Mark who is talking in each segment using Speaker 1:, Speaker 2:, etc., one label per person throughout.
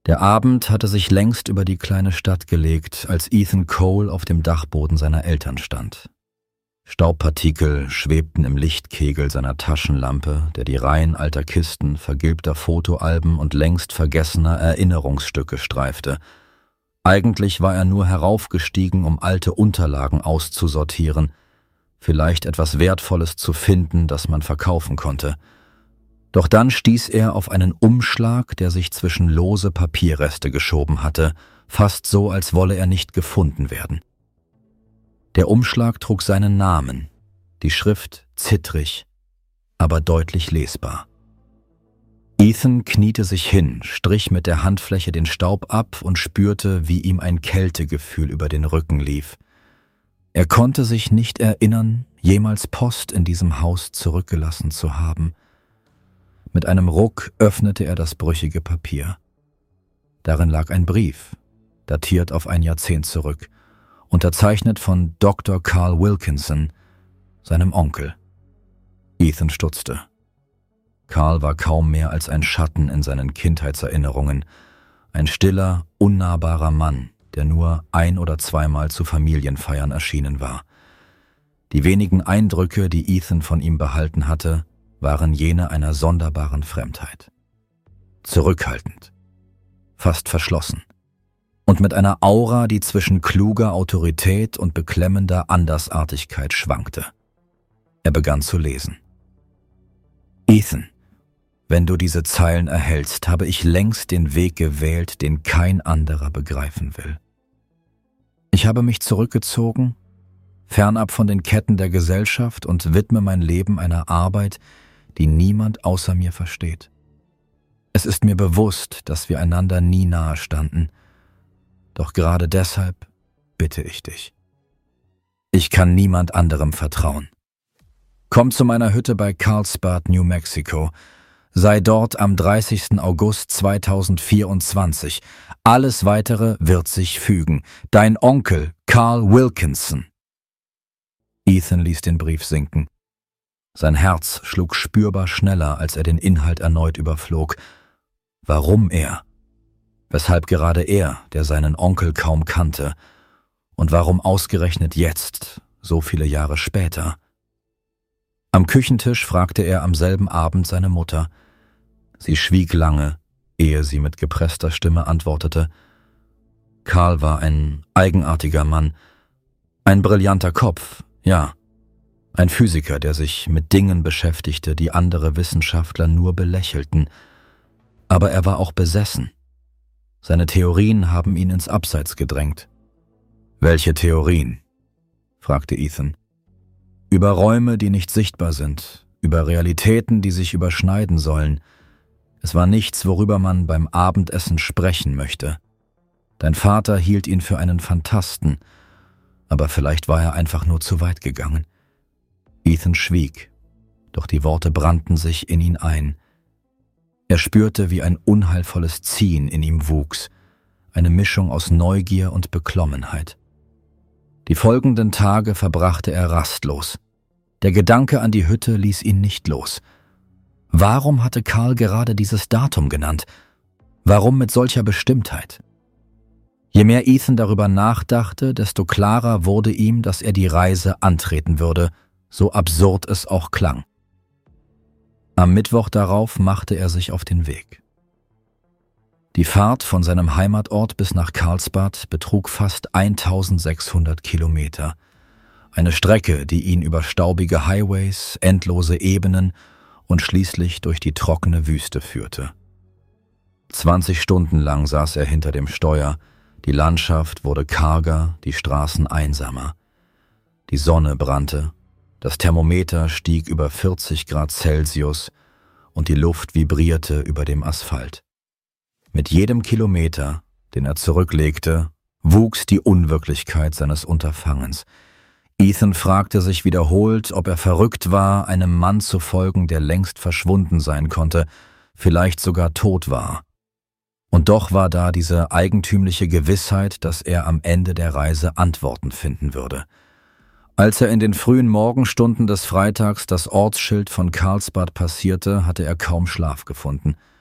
Speaker 1: Der Abend hatte sich längst über die kleine Stadt gelegt, als Ethan Cole auf dem Dachboden seiner Eltern stand. Staubpartikel schwebten im Lichtkegel seiner Taschenlampe, der die Reihen alter Kisten, vergilbter Fotoalben und längst vergessener Erinnerungsstücke streifte. Eigentlich war er nur heraufgestiegen, um alte Unterlagen auszusortieren, vielleicht etwas Wertvolles zu finden, das man verkaufen konnte. Doch dann stieß er auf einen Umschlag, der sich zwischen lose Papierreste geschoben hatte, fast so, als wolle er nicht gefunden werden. Der Umschlag trug seinen Namen, die Schrift zittrig, aber deutlich lesbar. Ethan kniete sich hin, strich mit der Handfläche den Staub ab und spürte, wie ihm ein Kältegefühl über den Rücken lief. Er konnte sich nicht erinnern, jemals Post in diesem Haus zurückgelassen zu haben. Mit einem Ruck öffnete er das brüchige Papier. Darin lag ein Brief, datiert auf ein Jahrzehnt zurück, unterzeichnet von Dr. Carl Wilkinson, seinem Onkel. Ethan stutzte. Carl war kaum mehr als ein Schatten in seinen Kindheitserinnerungen, ein stiller, unnahbarer Mann, der nur ein- oder zweimal zu Familienfeiern erschienen war. Die wenigen Eindrücke, die Ethan von ihm behalten hatte, waren jene einer sonderbaren Fremdheit. Zurückhaltend, fast verschlossen und mit einer Aura, die zwischen kluger Autorität und beklemmender Andersartigkeit schwankte. Er begann zu lesen. Ethan, wenn du diese Zeilen erhältst, habe ich längst den Weg gewählt, den kein anderer begreifen will. Ich habe mich zurückgezogen, fernab von den Ketten der Gesellschaft und widme mein Leben einer Arbeit, die niemand außer mir versteht. Es ist mir bewusst, dass wir einander nie nahe standen, doch gerade deshalb bitte ich dich. Ich kann niemand anderem vertrauen. Komm zu meiner Hütte bei Carlsbad, New Mexico. Sei dort am 30. August 2024. Alles Weitere wird sich fügen. Dein Onkel, Carl Wilkinson. Ethan ließ den Brief sinken. Sein Herz schlug spürbar schneller, als er den Inhalt erneut überflog. Warum er? Weshalb gerade er, der seinen Onkel kaum kannte? Und warum ausgerechnet jetzt, so viele Jahre später? Am Küchentisch fragte er am selben Abend seine Mutter. Sie schwieg lange, ehe sie mit gepresster Stimme antwortete. Carl war ein eigenartiger Mann, ein brillanter Kopf, ja. Ein Physiker, der sich mit Dingen beschäftigte, die andere Wissenschaftler nur belächelten. Aber er war auch besessen. Seine Theorien haben ihn ins Abseits gedrängt. »Welche Theorien?« fragte Ethan. »Über Räume, die nicht sichtbar sind, über Realitäten, die sich überschneiden sollen. Es war nichts, worüber man beim Abendessen sprechen möchte. Dein Vater hielt ihn für einen Phantasten, aber vielleicht war er einfach nur zu weit gegangen.« Ethan schwieg, doch die Worte brannten sich in ihn ein. Er spürte, wie ein unheilvolles Ziehen in ihm wuchs, eine Mischung aus Neugier und Beklommenheit. Die folgenden Tage verbrachte er rastlos. Der Gedanke an die Hütte ließ ihn nicht los. Warum hatte Carl gerade dieses Datum genannt? Warum mit solcher Bestimmtheit? Je mehr Ethan darüber nachdachte, desto klarer wurde ihm, dass er die Reise antreten würde, so absurd es auch klang. Am Mittwoch darauf machte er sich auf den Weg. Die Fahrt von seinem Heimatort bis nach Carlsbad betrug fast 1600 Kilometer. Eine Strecke, die ihn über staubige Highways, endlose Ebenen und schließlich durch die trockene Wüste führte. 20 Stunden lang saß er hinter dem Steuer, die Landschaft wurde karger, die Straßen einsamer. Die Sonne brannte, das Thermometer stieg über 40 Grad Celsius und die Luft vibrierte über dem Asphalt. Mit jedem Kilometer, den er zurücklegte, wuchs die Unwirklichkeit seines Unterfangens. Ethan fragte sich wiederholt, ob er verrückt war, einem Mann zu folgen, der längst verschwunden sein konnte, vielleicht sogar tot war. Und doch war da diese eigentümliche Gewissheit, dass er am Ende der Reise Antworten finden würde. Als er in den frühen Morgenstunden des Freitags das Ortsschild von Carlsbad passierte, hatte er kaum Schlaf gefunden.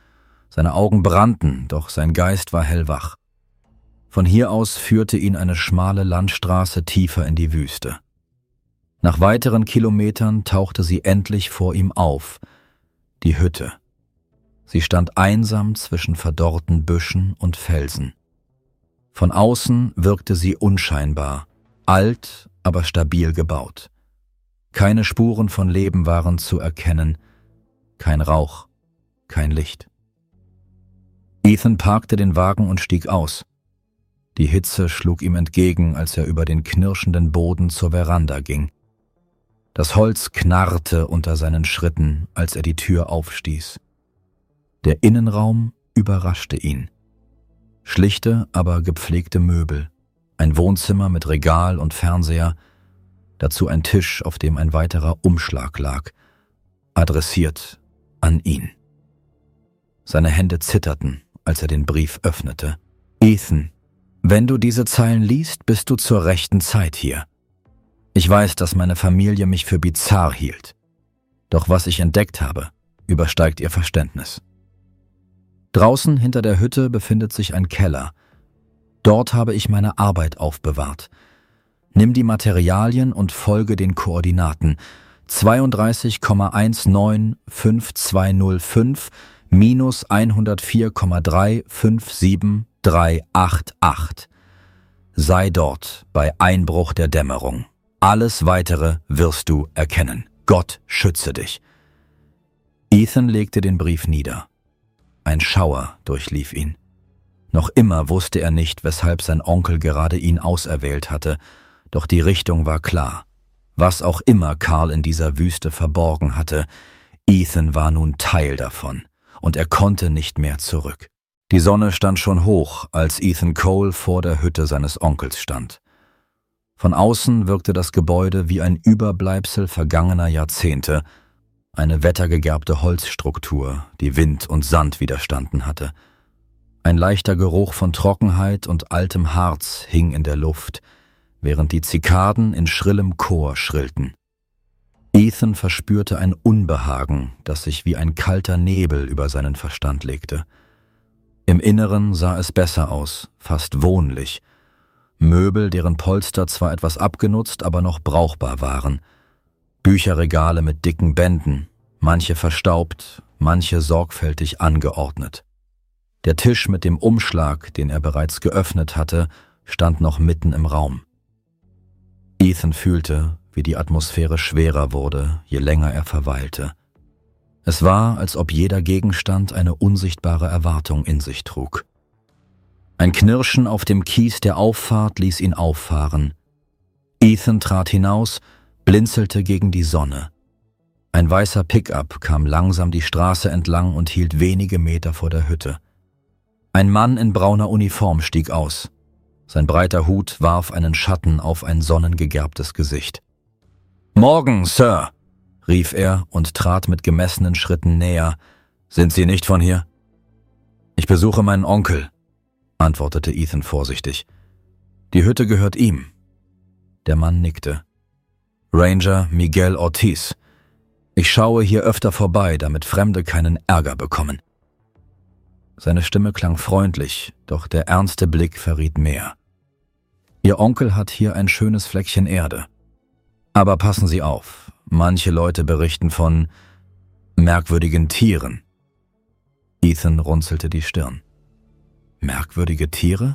Speaker 1: Seine Augen brannten, doch sein Geist war hellwach. Von hier aus führte ihn eine schmale Landstraße tiefer in die Wüste. Nach weiteren Kilometern tauchte sie endlich vor ihm auf, die Hütte. Sie stand einsam zwischen verdorrten Büschen und Felsen. Von außen wirkte sie unscheinbar, alt, aber stabil gebaut. Keine Spuren von Leben waren zu erkennen, kein Rauch, kein Licht. Ethan parkte den Wagen und stieg aus. Die Hitze schlug ihm entgegen, als er über den knirschenden Boden zur Veranda ging. Das Holz knarrte unter seinen Schritten, als er die Tür aufstieß. Der Innenraum überraschte ihn. Schlichte, aber gepflegte Möbel, ein Wohnzimmer mit Regal und Fernseher, dazu ein Tisch, auf dem ein weiterer Umschlag lag, adressiert an ihn. Seine Hände zitterten, als er den Brief öffnete. Ethan, wenn du diese Zeilen liest, bist du zur rechten Zeit hier. Ich weiß, dass meine Familie mich für bizarr hielt. Doch was ich entdeckt habe, übersteigt ihr Verständnis. Draußen hinter der Hütte befindet sich ein Keller. Dort habe ich meine Arbeit aufbewahrt. Nimm die Materialien und folge den Koordinaten 32,19505 minus 104,357388. Sei dort bei Einbruch der Dämmerung. Alles Weitere wirst du erkennen. Gott schütze dich. Ethan legte den Brief nieder. Ein Schauer durchlief ihn. Noch immer wusste er nicht, weshalb sein Onkel gerade ihn auserwählt hatte, doch die Richtung war klar. Was auch immer Carl in dieser Wüste verborgen hatte, Ethan war nun Teil davon, und er konnte nicht mehr zurück. Die Sonne stand schon hoch, als Ethan Cole vor der Hütte seines Onkels stand. Von außen wirkte das Gebäude wie ein Überbleibsel vergangener Jahrzehnte, eine wettergegerbte Holzstruktur, die Wind und Sand widerstanden hatte. Ein leichter Geruch von Trockenheit und altem Harz hing in der Luft, während die Zikaden in schrillem Chor schrillten. Ethan verspürte ein Unbehagen, das sich wie ein kalter Nebel über seinen Verstand legte. Im Inneren sah es besser aus, fast wohnlich. Möbel, deren Polster zwar etwas abgenutzt, aber noch brauchbar waren. Bücherregale mit dicken Bänden, manche verstaubt, manche sorgfältig angeordnet. Der Tisch mit dem Umschlag, den er bereits geöffnet hatte, stand noch mitten im Raum. Ethan fühlte, wie die Atmosphäre schwerer wurde, je länger er verweilte. Es war, als ob jeder Gegenstand eine unsichtbare Erwartung in sich trug. Ein Knirschen auf dem Kies der Auffahrt ließ ihn auffahren. Ethan trat hinaus, blinzelte gegen die Sonne. Ein weißer Pickup kam langsam die Straße entlang und hielt wenige Meter vor der Hütte. Ein Mann in brauner Uniform stieg aus. Sein breiter Hut warf einen Schatten auf ein sonnengegerbtes Gesicht. »Morgen, Sir«, rief er und trat mit gemessenen Schritten näher. »Sind Sie nicht von hier?« »Ich besuche meinen Onkel«, antwortete Ethan vorsichtig. »Die Hütte gehört ihm.« Der Mann nickte. »Ranger Miguel Ortiz. Ich schaue hier öfter vorbei, damit Fremde keinen Ärger bekommen.« Seine Stimme klang freundlich, doch der ernste Blick verriet mehr. »Ihr Onkel hat hier ein schönes Fleckchen Erde. Aber passen Sie auf, manche Leute berichten von merkwürdigen Tieren.« Ethan runzelte die Stirn. »Merkwürdige Tiere?«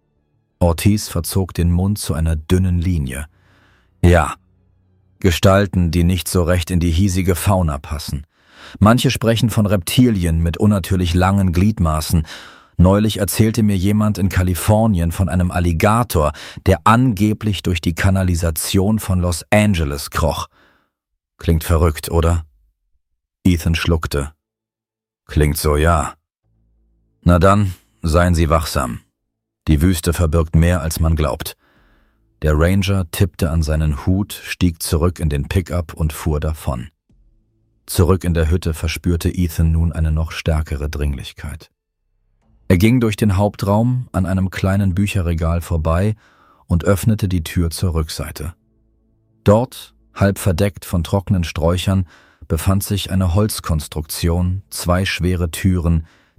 Speaker 1: Ortiz verzog den Mund zu einer dünnen Linie. »Ja, Gestalten, die nicht so recht in die hiesige Fauna passen. Manche sprechen von Reptilien mit unnatürlich langen Gliedmaßen. Neulich erzählte mir jemand in Kalifornien von einem Alligator, der angeblich durch die Kanalisation von Los Angeles kroch. Klingt verrückt, oder?« Ethan schluckte. »Klingt so, ja.« »Na dann, seien Sie wachsam. Die Wüste verbirgt mehr, als man glaubt.« Der Ranger tippte an seinen Hut, stieg zurück in den Pickup und fuhr davon. Zurück in der Hütte verspürte Ethan nun eine noch stärkere Dringlichkeit. Er ging durch den Hauptraum an einem kleinen Bücherregal vorbei und öffnete die Tür zur Rückseite. Dort, halb verdeckt von trockenen Sträuchern, befand sich eine Holzkonstruktion, 2 schwere Türen,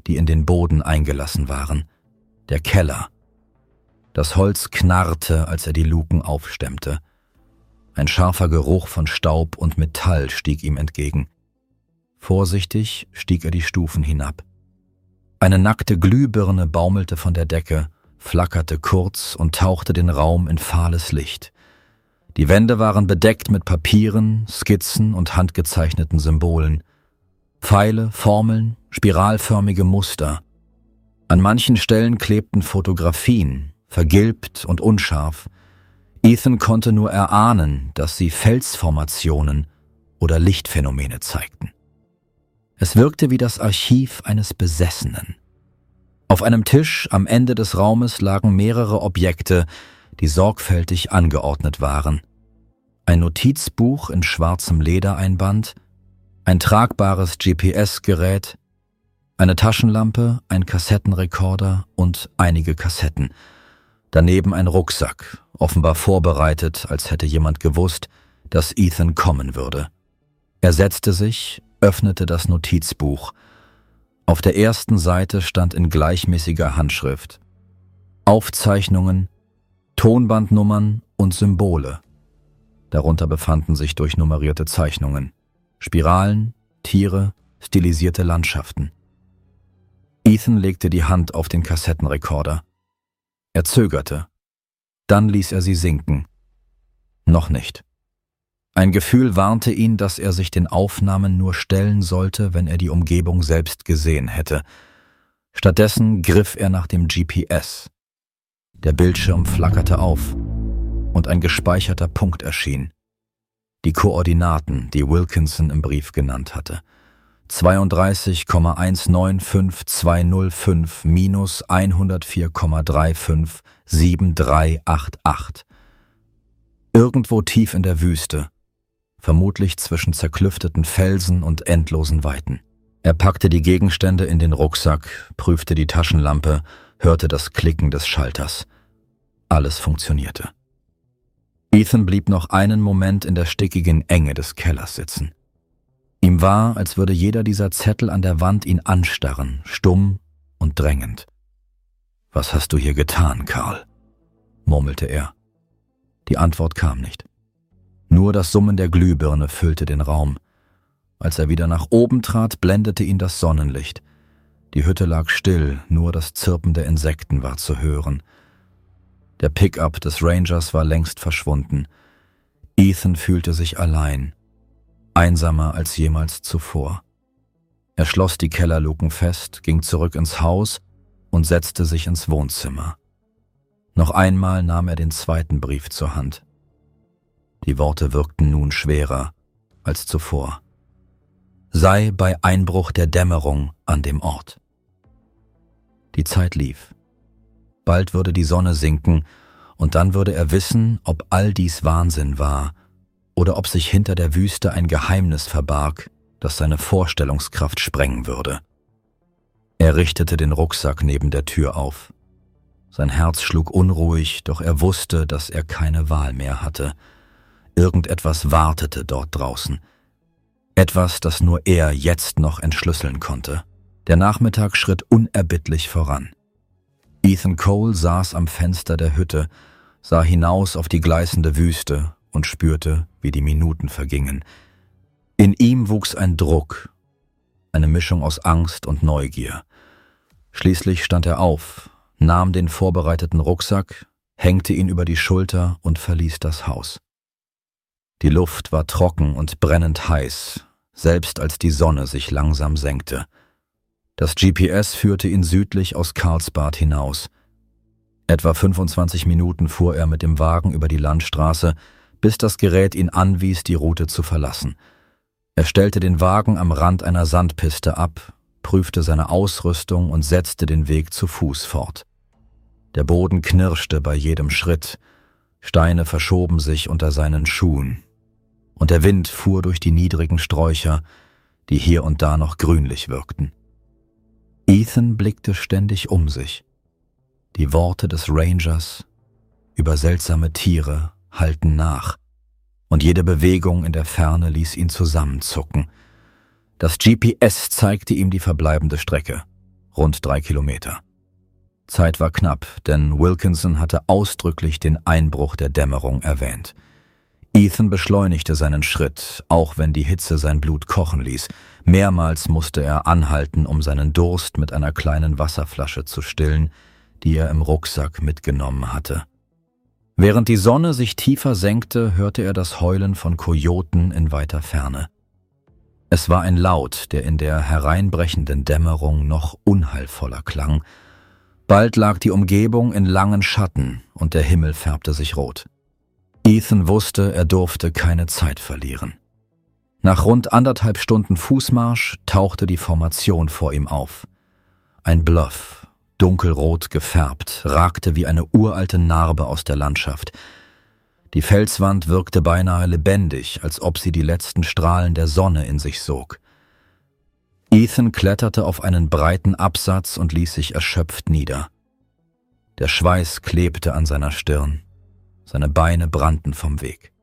Speaker 1: die in den Boden eingelassen waren. Der Keller. Das Holz knarrte, als er die Luken aufstemmte. Ein scharfer Geruch von Staub und Metall stieg ihm entgegen. Vorsichtig stieg er die Stufen hinab. Eine nackte Glühbirne baumelte von der Decke, flackerte kurz und tauchte den Raum in fahles Licht. Die Wände waren bedeckt mit Papieren, Skizzen und handgezeichneten Symbolen. Pfeile, Formeln, spiralförmige Muster. An manchen Stellen klebten Fotografien, vergilbt und unscharf. Ethan konnte nur erahnen, dass sie Felsformationen oder Lichtphänomene zeigten. Es wirkte wie das Archiv eines Besessenen. Auf einem Tisch am Ende des Raumes lagen mehrere Objekte, die sorgfältig angeordnet waren. Ein Notizbuch in schwarzem Ledereinband, ein tragbares GPS-Gerät, eine Taschenlampe, ein Kassettenrekorder und einige Kassetten. Daneben ein Rucksack, offenbar vorbereitet, als hätte jemand gewusst, dass Ethan kommen würde. Er setzte sich, öffnete das Notizbuch. Auf der ersten Seite stand in gleichmäßiger Handschrift: Aufzeichnungen, Tonbandnummern und Symbole. Darunter befanden sich durchnummerierte Zeichnungen, Spiralen, Tiere, stilisierte Landschaften. Ethan legte die Hand auf den Kassettenrekorder. Er zögerte. Dann ließ er sie sinken. Noch nicht. Ein Gefühl warnte ihn, dass er sich den Aufnahmen nur stellen sollte, wenn er die Umgebung selbst gesehen hätte. Stattdessen griff er nach dem GPS. Der Bildschirm flackerte auf und ein gespeicherter Punkt erschien. Die Koordinaten, die Wilkinson im Brief genannt hatte. 32,195205 minus 104,357388. Irgendwo tief in der Wüste, vermutlich zwischen zerklüfteten Felsen und endlosen Weiten. Er packte die Gegenstände in den Rucksack, prüfte die Taschenlampe, hörte das Klicken des Schalters. Alles funktionierte. Ethan blieb noch einen Moment in der stickigen Enge des Kellers sitzen. Ihm war, als würde jeder dieser Zettel an der Wand ihn anstarren, stumm und drängend. »Was hast du hier getan, Karl?« murmelte er. Die Antwort kam nicht. Nur das Summen der Glühbirne füllte den Raum. Als er wieder nach oben trat, blendete ihn das Sonnenlicht. Die Hütte lag still, nur das Zirpen der Insekten war zu hören. Der Pickup des Rangers war längst verschwunden. Ethan fühlte sich allein, einsamer als jemals zuvor. Er schloss die Kellerluken fest, ging zurück ins Haus und setzte sich ins Wohnzimmer. Noch einmal nahm er den zweiten Brief zur Hand. Die Worte wirkten nun schwerer als zuvor. Sei bei Einbruch der Dämmerung an dem Ort. Die Zeit lief. Bald würde die Sonne sinken, und dann würde er wissen, ob all dies Wahnsinn war oder ob sich hinter der Wüste ein Geheimnis verbarg, das seine Vorstellungskraft sprengen würde. Er richtete den Rucksack neben der Tür auf. Sein Herz schlug unruhig, doch er wusste, dass er keine Wahl mehr hatte. Irgendetwas wartete dort draußen. Etwas, das nur er jetzt noch entschlüsseln konnte. Der Nachmittag schritt unerbittlich voran. Ethan Cole saß am Fenster der Hütte, sah hinaus auf die gleißende Wüste und spürte, wie die Minuten vergingen. In ihm wuchs ein Druck, eine Mischung aus Angst und Neugier. Schließlich stand er auf, nahm den vorbereiteten Rucksack, hängte ihn über die Schulter und verließ das Haus. Die Luft war trocken und brennend heiß, selbst als die Sonne sich langsam senkte. Das GPS führte ihn südlich aus Carlsbad hinaus. Etwa 25 Minuten fuhr er mit dem Wagen über die Landstraße, bis das Gerät ihn anwies, die Route zu verlassen. Er stellte den Wagen am Rand einer Sandpiste ab, prüfte seine Ausrüstung und setzte den Weg zu Fuß fort. Der Boden knirschte bei jedem Schritt, Steine verschoben sich unter seinen Schuhen, und der Wind fuhr durch die niedrigen Sträucher, die hier und da noch grünlich wirkten. Ethan blickte ständig um sich. Die Worte des Rangers über seltsame Tiere hallten nach, und jede Bewegung in der Ferne ließ ihn zusammenzucken. Das GPS zeigte ihm die verbleibende Strecke. rund 3 Kilometer. Zeit war knapp, denn Wilkinson hatte ausdrücklich den Einbruch der Dämmerung erwähnt. Ethan beschleunigte seinen Schritt, auch wenn die Hitze sein Blut kochen ließ. Mehrmals musste er anhalten, um seinen Durst mit einer kleinen Wasserflasche zu stillen, die er im Rucksack mitgenommen hatte. Während die Sonne sich tiefer senkte, hörte er das Heulen von Kojoten in weiter Ferne. Es war ein Laut, der in der hereinbrechenden Dämmerung noch unheilvoller klang. Bald lag die Umgebung in langen Schatten und der Himmel färbte sich rot. Ethan wusste, er durfte keine Zeit verlieren. Nach rund 1,5 Stunden Fußmarsch tauchte die Formation vor ihm auf. Ein Bluff, dunkelrot gefärbt, ragte wie eine uralte Narbe aus der Landschaft. Die Felswand wirkte beinahe lebendig, als ob sie die letzten Strahlen der Sonne in sich sog. Ethan kletterte auf einen breiten Absatz und ließ sich erschöpft nieder. Der Schweiß klebte an seiner Stirn. Seine Beine brannten vom Weg.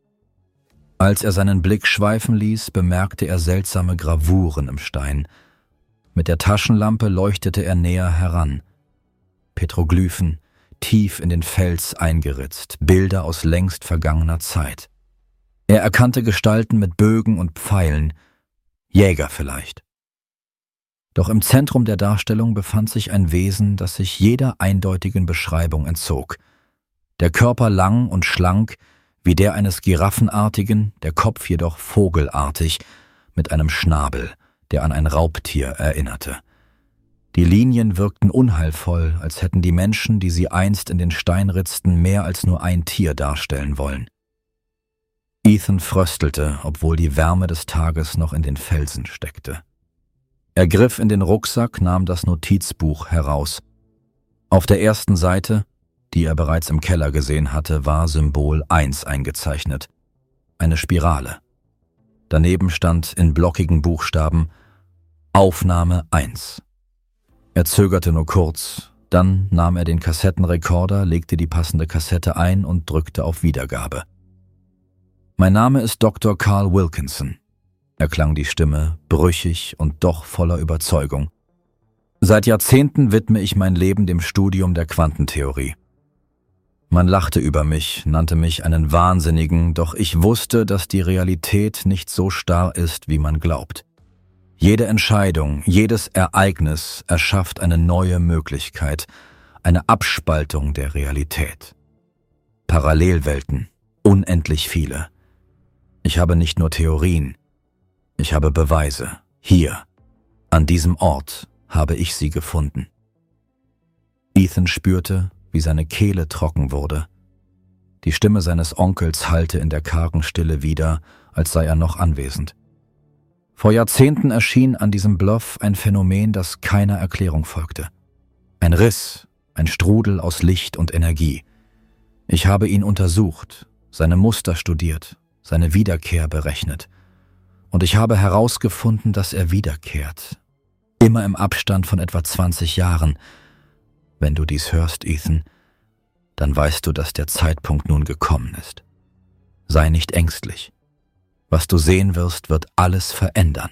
Speaker 1: Als er seinen Blick schweifen ließ, bemerkte er seltsame Gravuren im Stein. Mit der Taschenlampe leuchtete er näher heran. Petroglyphen, tief in den Fels eingeritzt, Bilder aus längst vergangener Zeit. Er erkannte Gestalten mit Bögen und Pfeilen, Jäger vielleicht. Doch im Zentrum der Darstellung befand sich ein Wesen, das sich jeder eindeutigen Beschreibung entzog. Der Körper lang und schlank, wie der eines Giraffenartigen, der Kopf jedoch vogelartig, mit einem Schnabel, der an ein Raubtier erinnerte. Die Linien wirkten unheilvoll, als hätten die Menschen, die sie einst in den Stein ritzten, mehr als nur ein Tier darstellen wollen. Ethan fröstelte, obwohl die Wärme des Tages noch in den Felsen steckte. Er griff in den Rucksack, nahm das Notizbuch heraus. Auf der ersten Seite, die er bereits im Keller gesehen hatte, war Symbol 1 eingezeichnet. Eine Spirale. Daneben stand in blockigen Buchstaben Aufnahme 1. Er zögerte nur kurz, dann nahm er den Kassettenrekorder, legte die passende Kassette ein und drückte auf Wiedergabe. »Mein Name ist Dr. Carl Wilkinson«, erklang die Stimme, brüchig und doch voller Überzeugung. »Seit Jahrzehnten widme ich mein Leben dem Studium der Quantentheorie. Man lachte über mich, nannte mich einen Wahnsinnigen, doch ich wusste, dass die Realität nicht so starr ist, wie man glaubt. Jede Entscheidung, jedes Ereignis erschafft eine neue Möglichkeit, eine Abspaltung der Realität. Parallelwelten, unendlich viele. Ich habe nicht nur Theorien, ich habe Beweise. Hier, an diesem Ort, habe ich sie gefunden.« Ethan spürte, wie seine Kehle trocken wurde. Die Stimme seines Onkels hallte in der kargen Stille wieder, als sei er noch anwesend. Vor Jahrzehnten erschien an diesem Bluff ein Phänomen, das keiner Erklärung folgte. Ein Riss, ein Strudel aus Licht und Energie. Ich habe ihn untersucht, seine Muster studiert, seine Wiederkehr berechnet. Und ich habe herausgefunden, dass er wiederkehrt. Immer im Abstand von etwa 20 Jahren. Wenn du dies hörst, Ethan, dann weißt du, dass der Zeitpunkt nun gekommen ist. Sei nicht ängstlich. Was du sehen wirst, wird alles verändern.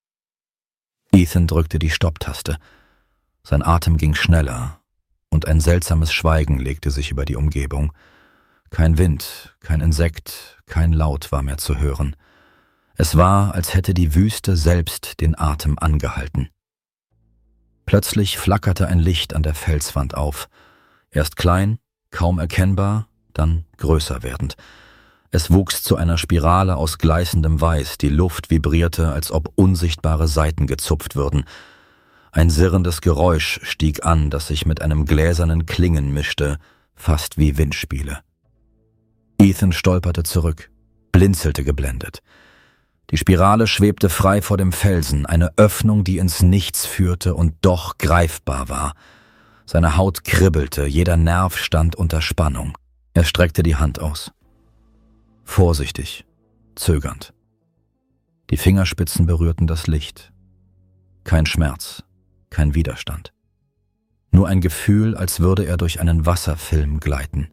Speaker 1: Ethan drückte die Stopptaste. Sein Atem ging schneller und ein seltsames Schweigen legte sich über die Umgebung. Kein Wind, kein Insekt, kein Laut war mehr zu hören. Es war, als hätte die Wüste selbst den Atem angehalten. Plötzlich flackerte ein Licht an der Felswand auf. Erst klein, kaum erkennbar, dann größer werdend. Es wuchs zu einer Spirale aus gleißendem Weiß, die Luft vibrierte, als ob unsichtbare Saiten gezupft würden. Ein sirrendes Geräusch stieg an, das sich mit einem gläsernen Klingen mischte, fast wie Windspiele. Ethan stolperte zurück, blinzelte geblendet. Die Spirale schwebte frei vor dem Felsen, eine Öffnung, die ins Nichts führte und doch greifbar war. Seine Haut kribbelte, jeder Nerv stand unter Spannung. Er streckte die Hand aus. Vorsichtig, zögernd. Die Fingerspitzen berührten das Licht. Kein Schmerz, kein Widerstand. Nur ein Gefühl, als würde er durch einen Wasserfilm gleiten.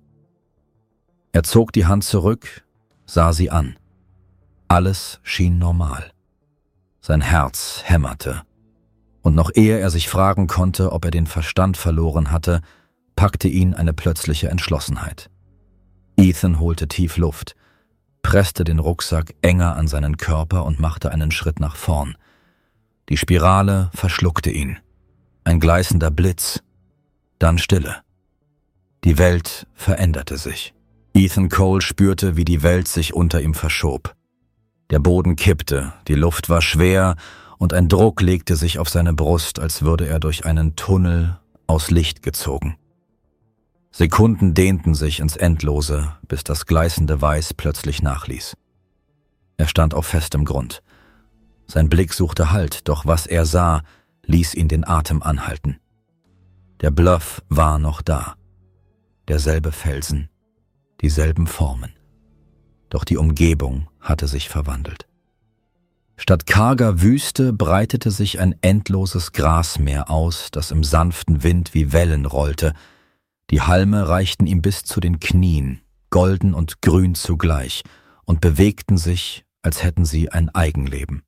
Speaker 1: Er zog die Hand zurück, sah sie an. Alles schien normal. Sein Herz hämmerte. Und noch ehe er sich fragen konnte, ob er den Verstand verloren hatte, packte ihn eine plötzliche Entschlossenheit. Ethan holte tief Luft, presste den Rucksack enger an seinen Körper und machte einen Schritt nach vorn. Die Spirale verschluckte ihn. Ein gleißender Blitz, dann Stille. Die Welt veränderte sich. Ethan Cole spürte, wie die Welt sich unter ihm verschob. Der Boden kippte, die Luft war schwer und ein Druck legte sich auf seine Brust, als würde er durch einen Tunnel aus Licht gezogen. Sekunden dehnten sich ins Endlose, bis das gleißende Weiß plötzlich nachließ. Er stand auf festem Grund. Sein Blick suchte Halt, doch was er sah, ließ ihn den Atem anhalten. Der Bluff war noch da. Derselbe Felsen, dieselben Formen. Doch die Umgebung hatte sich verwandelt. Statt karger Wüste breitete sich ein endloses Grasmeer aus, das im sanften Wind wie Wellen rollte. Die Halme reichten ihm bis zu den Knien, golden und grün zugleich, und bewegten sich, als hätten sie ein Eigenleben.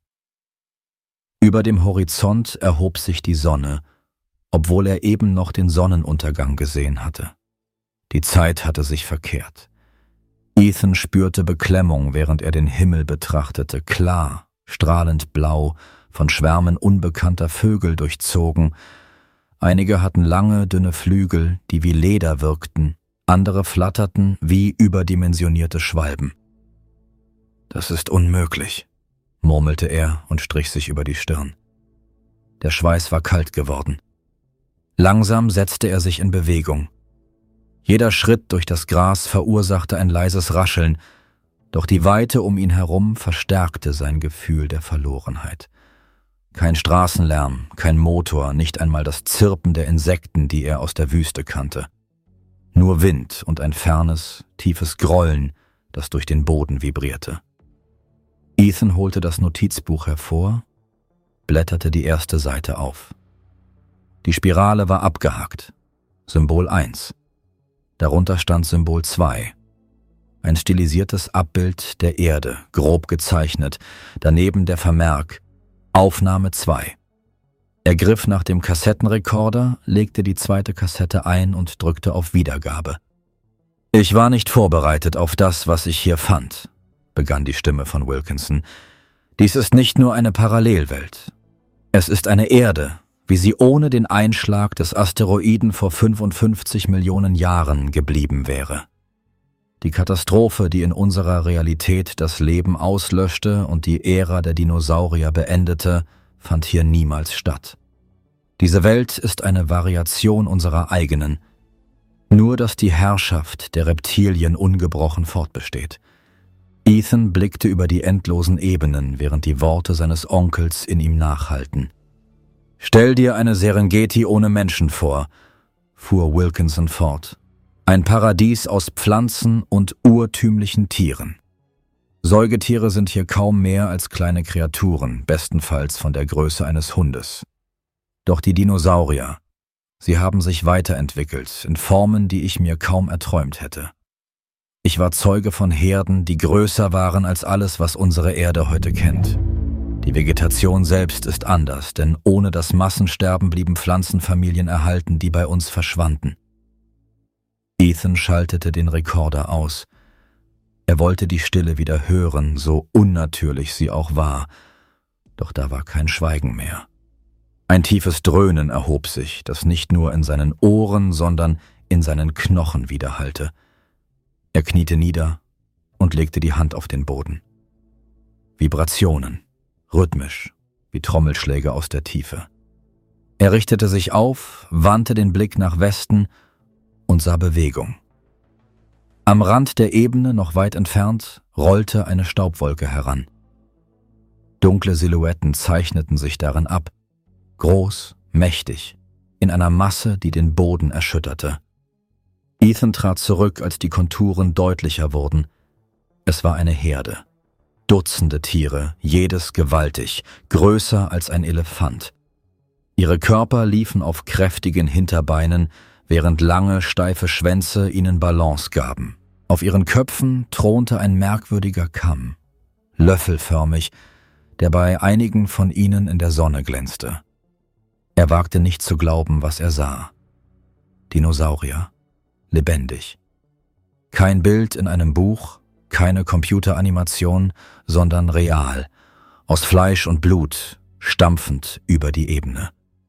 Speaker 1: Über dem Horizont erhob sich die Sonne, obwohl er eben noch den Sonnenuntergang gesehen hatte. Die Zeit hatte sich verkehrt. Ethan spürte Beklemmung, während er den Himmel betrachtete, klar, strahlend blau, von Schwärmen unbekannter Vögel durchzogen. Einige hatten lange, dünne Flügel, die wie Leder wirkten, andere flatterten wie überdimensionierte Schwalben. »Das ist unmöglich«, murmelte er und strich sich über die Stirn. Der Schweiß war kalt geworden. Langsam setzte er sich in Bewegung. Jeder Schritt durch das Gras verursachte ein leises Rascheln, doch die Weite um ihn herum verstärkte sein Gefühl der Verlorenheit. Kein Straßenlärm, kein Motor, nicht einmal das Zirpen der Insekten, die er aus der Wüste kannte. Nur Wind und ein fernes, tiefes Grollen, das durch den Boden vibrierte. Ethan holte das Notizbuch hervor, blätterte die erste Seite auf. Die Spirale war abgehackt. Symbol 1. Darunter stand Symbol 2. Ein stilisiertes Abbild der Erde, grob gezeichnet, daneben der Vermerk Aufnahme 2. Er griff nach dem Kassettenrekorder, legte die zweite Kassette ein und drückte auf Wiedergabe. »Ich war nicht vorbereitet auf das, was ich hier fand«, begann die Stimme von Wilkinson. »Dies ist nicht nur eine Parallelwelt. Es ist eine Erde, wie sie ohne den Einschlag des Asteroiden vor 55 Millionen Jahren geblieben wäre. Die Katastrophe, die in unserer Realität das Leben auslöschte und die Ära der Dinosaurier beendete, fand hier niemals statt. Diese Welt ist eine Variation unserer eigenen, nur dass die Herrschaft der Reptilien ungebrochen fortbesteht.« Ethan blickte über die endlosen Ebenen, während die Worte seines Onkels in ihm nachhallten. »Stell dir eine Serengeti ohne Menschen vor«, fuhr Wilkinson fort. »Ein Paradies aus Pflanzen und urtümlichen Tieren. Säugetiere sind hier kaum mehr als kleine Kreaturen, bestenfalls von der Größe eines Hundes. Doch die Dinosaurier, sie haben sich weiterentwickelt, in Formen, die ich mir kaum erträumt hätte. Ich war Zeuge von Herden, die größer waren als alles, was unsere Erde heute kennt. Die Vegetation selbst ist anders, denn ohne das Massensterben blieben Pflanzenfamilien erhalten, die bei uns verschwanden.« Ethan schaltete den Rekorder aus. Er wollte die Stille wieder hören, so unnatürlich sie auch war. Doch da war kein Schweigen mehr. Ein tiefes Dröhnen erhob sich, das nicht nur in seinen Ohren, sondern in seinen Knochen widerhallte. Er kniete nieder und legte die Hand auf den Boden. Vibrationen, rhythmisch, wie Trommelschläge aus der Tiefe. Er richtete sich auf, wandte den Blick nach Westen und sah Bewegung. Am Rand der Ebene, noch weit entfernt, rollte eine Staubwolke heran. Dunkle Silhouetten zeichneten sich darin ab, groß, mächtig, in einer Masse, die den Boden erschütterte. Ethan trat zurück, als die Konturen deutlicher wurden. Es war eine Herde. Dutzende Tiere, jedes gewaltig, größer als ein Elefant. Ihre Körper liefen auf kräftigen Hinterbeinen, während lange, steife Schwänze ihnen Balance gaben. Auf ihren Köpfen thronte ein merkwürdiger Kamm, löffelförmig, der bei einigen von ihnen in der Sonne glänzte. Er wagte nicht zu glauben, was er sah. Dinosaurier, lebendig. Kein Bild in einem Buch, keine Computeranimation, sondern real, aus Fleisch und Blut, stampfend über die Ebene.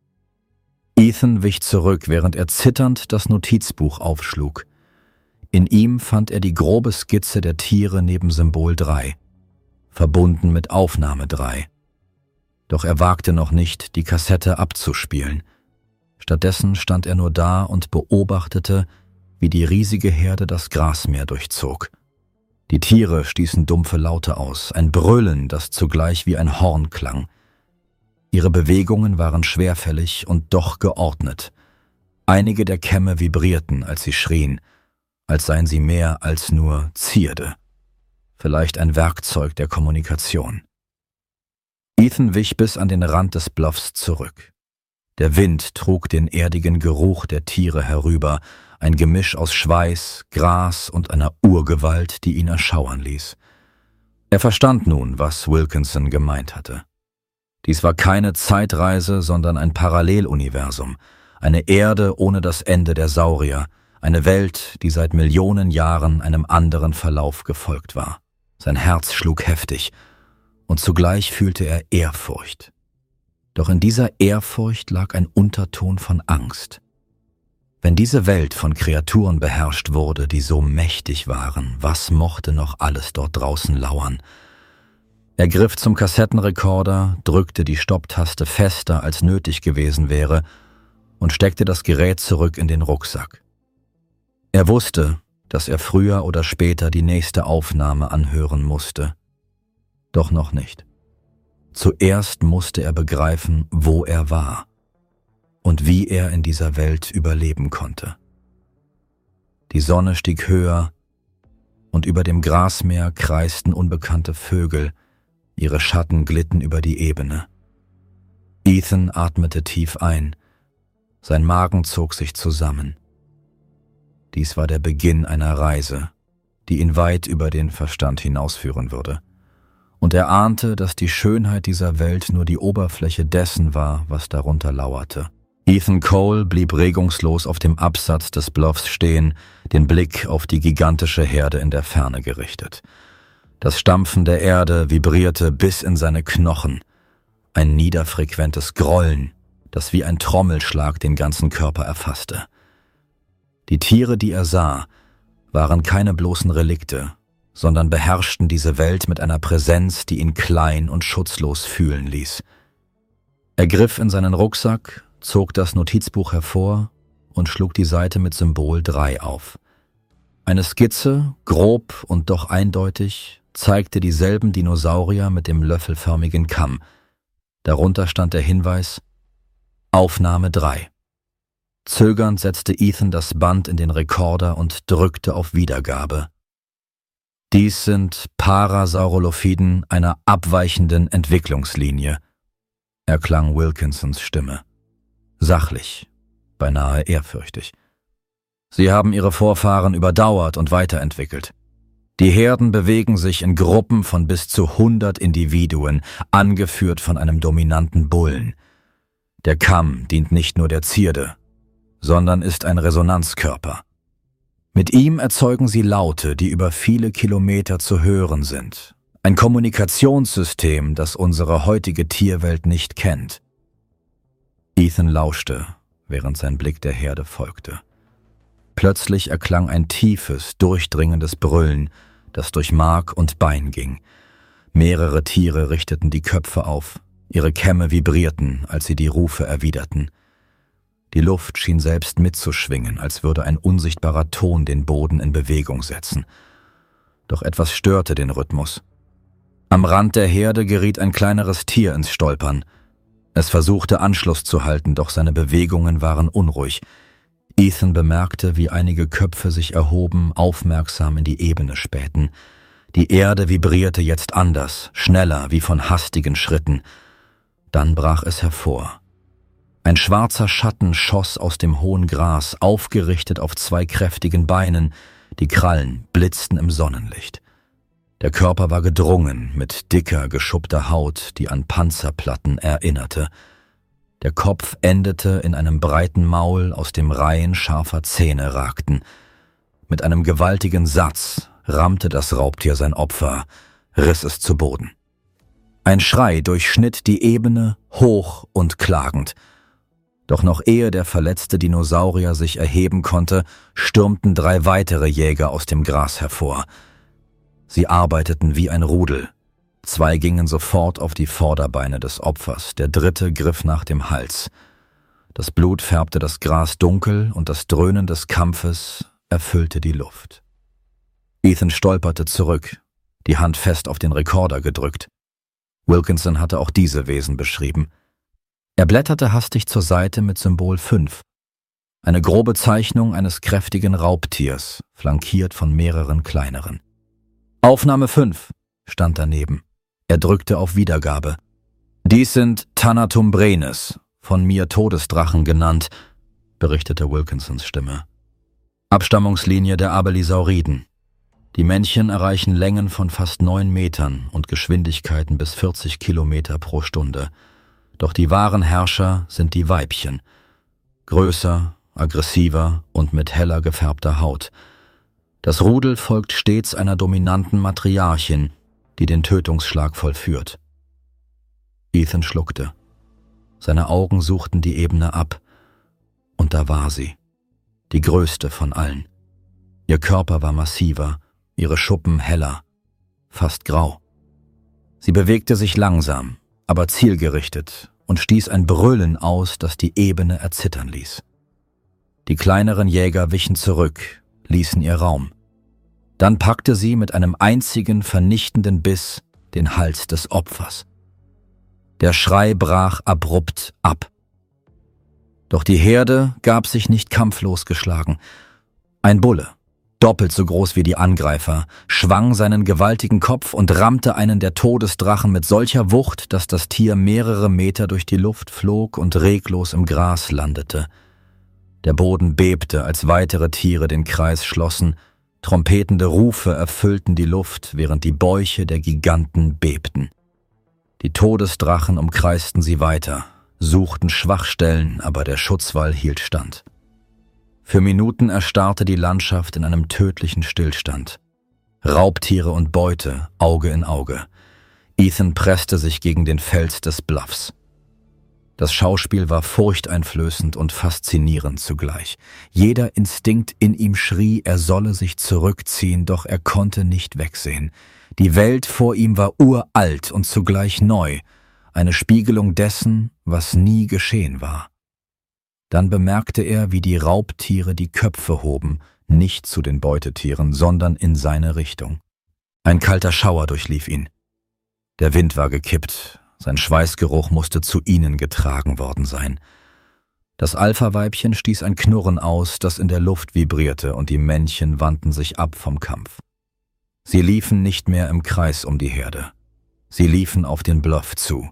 Speaker 1: Ethan wich zurück, während er zitternd das Notizbuch aufschlug. In ihm fand er die grobe Skizze der Tiere neben Symbol 3, verbunden mit Aufnahme 3. Doch er wagte noch nicht, die Kassette abzuspielen. Stattdessen stand er nur da und beobachtete, wie die riesige Herde das Grasmeer durchzog. Die Tiere stießen dumpfe Laute aus, ein Brüllen, das zugleich wie ein Horn klang. Ihre Bewegungen waren schwerfällig und doch geordnet. Einige der Kämme vibrierten, als sie schrien, als seien sie mehr als nur Zierde. Vielleicht ein Werkzeug der Kommunikation. Ethan wich bis an den Rand des Bluffs zurück. Der Wind trug den erdigen Geruch der Tiere herüber, ein Gemisch aus Schweiß, Gras und einer Urgewalt, die ihn erschauern ließ. Er verstand nun, was Wilkinson gemeint hatte. Dies war keine Zeitreise, sondern ein Paralleluniversum, eine Erde ohne das Ende der Saurier, eine Welt, die seit Millionen Jahren einem anderen Verlauf gefolgt war. Sein Herz schlug heftig, und zugleich fühlte er Ehrfurcht. Doch in dieser Ehrfurcht lag ein Unterton von Angst. Wenn diese Welt von Kreaturen beherrscht wurde, die so mächtig waren, was mochte noch alles dort draußen lauern? Er griff zum Kassettenrekorder, drückte die Stopptaste fester, als nötig gewesen wäre, und steckte das Gerät zurück in den Rucksack. Er wusste, dass er früher oder später die nächste Aufnahme anhören musste. Doch noch nicht. Zuerst musste er begreifen, wo er war und wie er in dieser Welt überleben konnte. Die Sonne stieg höher und über dem Grasmeer kreisten unbekannte Vögel, ihre Schatten glitten über die Ebene. Ethan atmete tief ein, sein Magen zog sich zusammen. Dies war der Beginn einer Reise, die ihn weit über den Verstand hinausführen würde. Und er ahnte, dass die Schönheit dieser Welt nur die Oberfläche dessen war, was darunter lauerte. Ethan Cole blieb regungslos auf dem Absatz des Bluffs stehen, den Blick auf die gigantische Herde in der Ferne gerichtet. Das Stampfen der Erde vibrierte bis in seine Knochen, ein niederfrequentes Grollen, das wie ein Trommelschlag den ganzen Körper erfasste. Die Tiere, die er sah, waren keine bloßen Relikte, sondern beherrschten diese Welt mit einer Präsenz, die ihn klein und schutzlos fühlen ließ. Er griff in seinen Rucksack, zog das Notizbuch hervor und schlug die Seite mit Symbol 3 auf. Eine Skizze, grob und doch eindeutig, zeigte dieselben Dinosaurier mit dem löffelförmigen Kamm. Darunter stand der Hinweis: Aufnahme 3. Zögernd setzte Ethan das Band in den Rekorder und drückte auf Wiedergabe. Dies sind Parasaurolophiden einer abweichenden Entwicklungslinie, erklang Wilkinsons Stimme. Sachlich, beinahe ehrfürchtig. Sie haben ihre Vorfahren überdauert und weiterentwickelt. Die Herden bewegen sich in Gruppen von bis zu 100 Individuen, angeführt von einem dominanten Bullen. Der Kamm dient nicht nur der Zierde, sondern ist ein Resonanzkörper. Mit ihm erzeugen sie Laute, die über viele Kilometer zu hören sind. Ein Kommunikationssystem, das unsere heutige Tierwelt nicht kennt. Ethan lauschte, während sein Blick der Herde folgte. Plötzlich erklang ein tiefes, durchdringendes Brüllen, das durch Mark und Bein ging. Mehrere Tiere richteten die Köpfe auf, ihre Kämme vibrierten, als sie die Rufe erwiderten. Die Luft schien selbst mitzuschwingen, als würde ein unsichtbarer Ton den Boden in Bewegung setzen. Doch etwas störte den Rhythmus. Am Rand der Herde geriet ein kleineres Tier ins Stolpern. Es versuchte Anschluss zu halten, doch seine Bewegungen waren unruhig. Ethan bemerkte, wie einige Köpfe sich erhoben, aufmerksam in die Ebene spähten. Die Erde vibrierte jetzt anders, schneller, wie von hastigen Schritten. Dann brach es hervor. Ein schwarzer Schatten schoss aus dem hohen Gras, aufgerichtet auf 2 kräftigen Beinen, die Krallen blitzten im Sonnenlicht. Der Körper war gedrungen, mit dicker, geschuppter Haut, die an Panzerplatten erinnerte. Der Kopf endete in einem breiten Maul, aus dem Reihen scharfer Zähne ragten. Mit einem gewaltigen Satz rammte das Raubtier sein Opfer, riss es zu Boden. Ein Schrei durchschnitt die Ebene, hoch und klagend. Doch noch ehe der verletzte Dinosaurier sich erheben konnte, stürmten 3 weitere Jäger aus dem Gras hervor. Sie arbeiteten wie ein Rudel. 2 gingen sofort auf die Vorderbeine des Opfers, der 3. griff nach dem Hals. Das Blut färbte das Gras dunkel und das Dröhnen des Kampfes erfüllte die Luft. Ethan stolperte zurück, die Hand fest auf den Rekorder gedrückt. Wilkinson hatte auch diese Wesen beschrieben. Er blätterte hastig zur Seite mit Symbol 5. Eine grobe Zeichnung eines kräftigen Raubtiers, flankiert von mehreren kleineren. Aufnahme 5 stand daneben. Er drückte auf Wiedergabe. Dies sind Thanatumbrenes, von mir Todesdrachen genannt, berichtete Wilkinsons Stimme. Abstammungslinie der Abelisauriden. Die Männchen erreichen Längen von fast 9 Metern und Geschwindigkeiten bis 40 Kilometer pro Stunde. Doch die wahren Herrscher sind die Weibchen. Größer, aggressiver und mit heller gefärbter Haut. Das Rudel folgt stets einer dominanten Matriarchin, die den Tötungsschlag vollführt. Ethan schluckte. Seine Augen suchten die Ebene ab. Und da war sie. Die größte von allen. Ihr Körper war massiver, ihre Schuppen heller, fast grau. Sie bewegte sich langsam, aber zielgerichtet und stieß ein Brüllen aus, das die Ebene erzittern ließ. Die kleineren Jäger wichen zurück, ließen ihr Raum. Dann packte sie mit einem einzigen vernichtenden Biss den Hals des Opfers. Der Schrei brach abrupt ab. Doch die Herde gab sich nicht kampflos geschlagen. Ein Bulle, doppelt so groß wie die Angreifer, schwang seinen gewaltigen Kopf und rammte einen der Todesdrachen mit solcher Wucht, dass das Tier mehrere Meter durch die Luft flog und reglos im Gras landete. Der Boden bebte, als weitere Tiere den Kreis schlossen. Trompetende Rufe erfüllten die Luft, während die Bäuche der Giganten bebten. Die Todesdrachen umkreisten sie weiter, suchten Schwachstellen, aber der Schutzwall hielt stand. Für Minuten erstarrte die Landschaft in einem tödlichen Stillstand. Raubtiere und Beute, Auge in Auge. Ethan presste sich gegen den Fels des Bluffs. Das Schauspiel war furchteinflößend und faszinierend zugleich. Jeder Instinkt in ihm schrie, er solle sich zurückziehen, doch er konnte nicht wegsehen. Die Welt vor ihm war uralt und zugleich neu, eine Spiegelung dessen, was nie geschehen war. Dann bemerkte er, wie die Raubtiere die Köpfe hoben, nicht zu den Beutetieren, sondern in seine Richtung. Ein kalter Schauer durchlief ihn. Der Wind war gekippt, sein Schweißgeruch musste zu ihnen getragen worden sein. Das Alpha-Weibchen stieß ein Knurren aus, das in der Luft vibrierte, und die Männchen wandten sich ab vom Kampf. Sie liefen nicht mehr im Kreis um die Herde. Sie liefen auf den Bluff zu.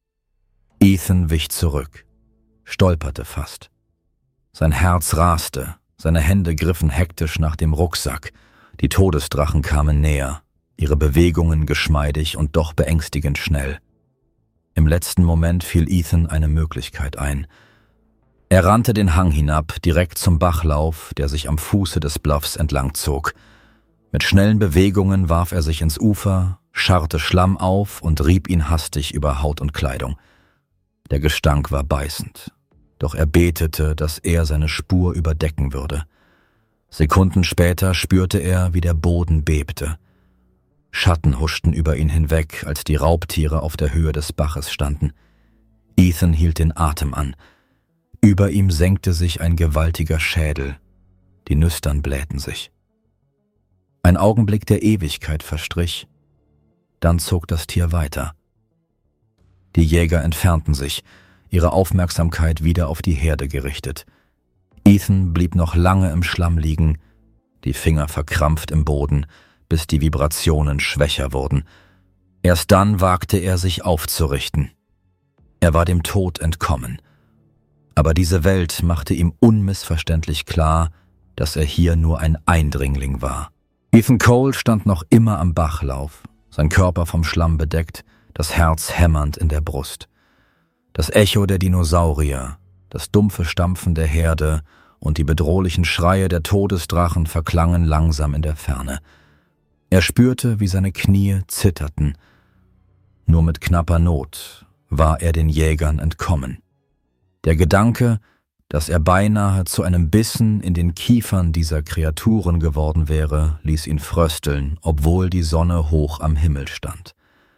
Speaker 1: Ethan wich zurück, stolperte fast. Sein Herz raste, seine Hände griffen hektisch nach dem Rucksack. Die Todesdrachen kamen näher, ihre Bewegungen geschmeidig und doch beängstigend schnell. Im letzten Moment fiel Ethan eine Möglichkeit ein. Er rannte den Hang hinab, direkt zum Bachlauf, der sich am Fuße des Bluffs entlang zog. Mit schnellen Bewegungen warf er sich ins Ufer, scharrte Schlamm auf und rieb ihn hastig über Haut und Kleidung. Der Gestank war beißend, doch er betete, dass er seine Spur überdecken würde. Sekunden später spürte er, wie der Boden bebte. Schatten huschten über ihn hinweg, als die Raubtiere auf der Höhe des Baches standen. Ethan hielt den Atem an. Über ihm senkte sich ein gewaltiger Schädel. Die Nüstern blähten sich. Ein Augenblick der Ewigkeit verstrich. Dann zog das Tier weiter. Die Jäger entfernten sich, ihre Aufmerksamkeit wieder auf die Herde gerichtet. Ethan blieb noch lange im Schlamm liegen, die Finger verkrampft im Boden, bis die Vibrationen schwächer wurden. Erst dann wagte er, sich aufzurichten. Er war dem Tod entkommen. Aber diese Welt machte ihm unmissverständlich klar, dass er hier nur ein Eindringling war. Ethan Cole stand noch immer am Bachlauf, sein Körper vom Schlamm bedeckt, das Herz hämmernd in der Brust. Das Echo der Dinosaurier, das dumpfe Stampfen der Herde und die bedrohlichen Schreie der Todesdrachen verklangen langsam in der Ferne. Er spürte, wie seine Knie zitterten. Nur mit knapper Not war er den Jägern entkommen. Der Gedanke, dass er beinahe zu einem Bissen in den Kiefern dieser Kreaturen geworden wäre, ließ ihn frösteln, obwohl die Sonne hoch am Himmel stand.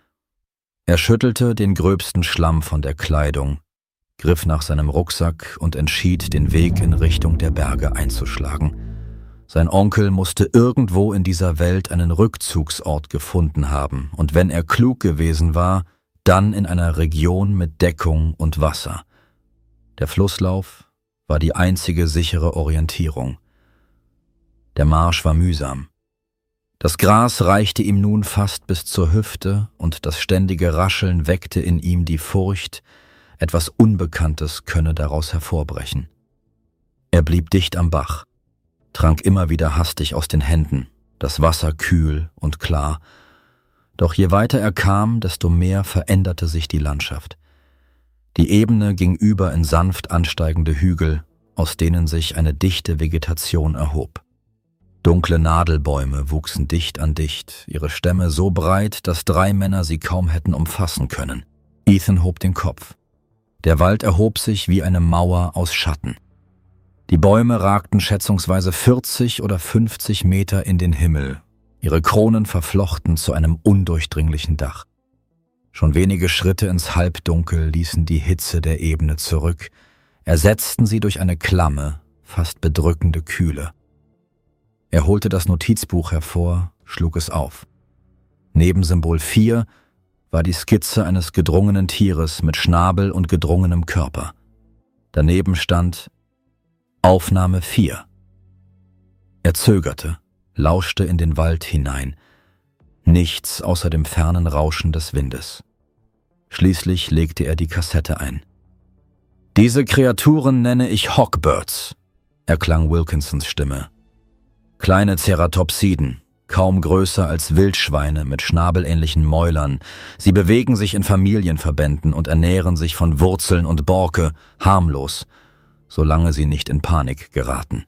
Speaker 1: Er schüttelte den gröbsten Schlamm von der Kleidung, griff nach seinem Rucksack und entschied, den Weg in Richtung der Berge einzuschlagen. Sein Onkel musste irgendwo in dieser Welt einen Rückzugsort gefunden haben, und wenn er klug gewesen war, dann in einer Region mit Deckung und Wasser. Der Flusslauf war die einzige sichere Orientierung. Der Marsch war mühsam. Das Gras reichte ihm nun fast bis zur Hüfte, und das ständige Rascheln weckte in ihm die Furcht, etwas Unbekanntes könne daraus hervorbrechen. Er blieb dicht am Bach, trank immer wieder hastig aus den Händen, das Wasser kühl und klar. Doch je weiter er kam, desto mehr veränderte sich die Landschaft. Die Ebene ging über in sanft ansteigende Hügel, aus denen sich eine dichte Vegetation erhob. Dunkle Nadelbäume wuchsen dicht an dicht, ihre Stämme so breit, dass 3 Männer sie kaum hätten umfassen können. Ethan hob den Kopf. Der Wald erhob sich wie eine Mauer aus Schatten. Die Bäume ragten schätzungsweise 40 oder 50 Meter in den Himmel, ihre Kronen verflochten zu einem undurchdringlichen Dach. Schon wenige Schritte ins Halbdunkel ließen die Hitze der Ebene zurück, ersetzten sie durch eine klamme, fast bedrückende Kühle. Er holte das Notizbuch hervor, schlug es auf. Neben Symbol 4 war die Skizze eines gedrungenen Tieres mit Schnabel und gedrungenem Körper. Daneben stand Aufnahme 4. Er zögerte, lauschte in den Wald hinein. Nichts außer dem fernen Rauschen des Windes. Schließlich legte er die Kassette ein. »Diese Kreaturen nenne ich Hogbirds«, erklang Wilkinsons Stimme. »Kleine Ceratopsiden, kaum größer als Wildschweine mit schnabelähnlichen Mäulern. Sie bewegen sich in Familienverbänden und ernähren sich von Wurzeln und Borke, harmlos, solange sie nicht in Panik geraten.«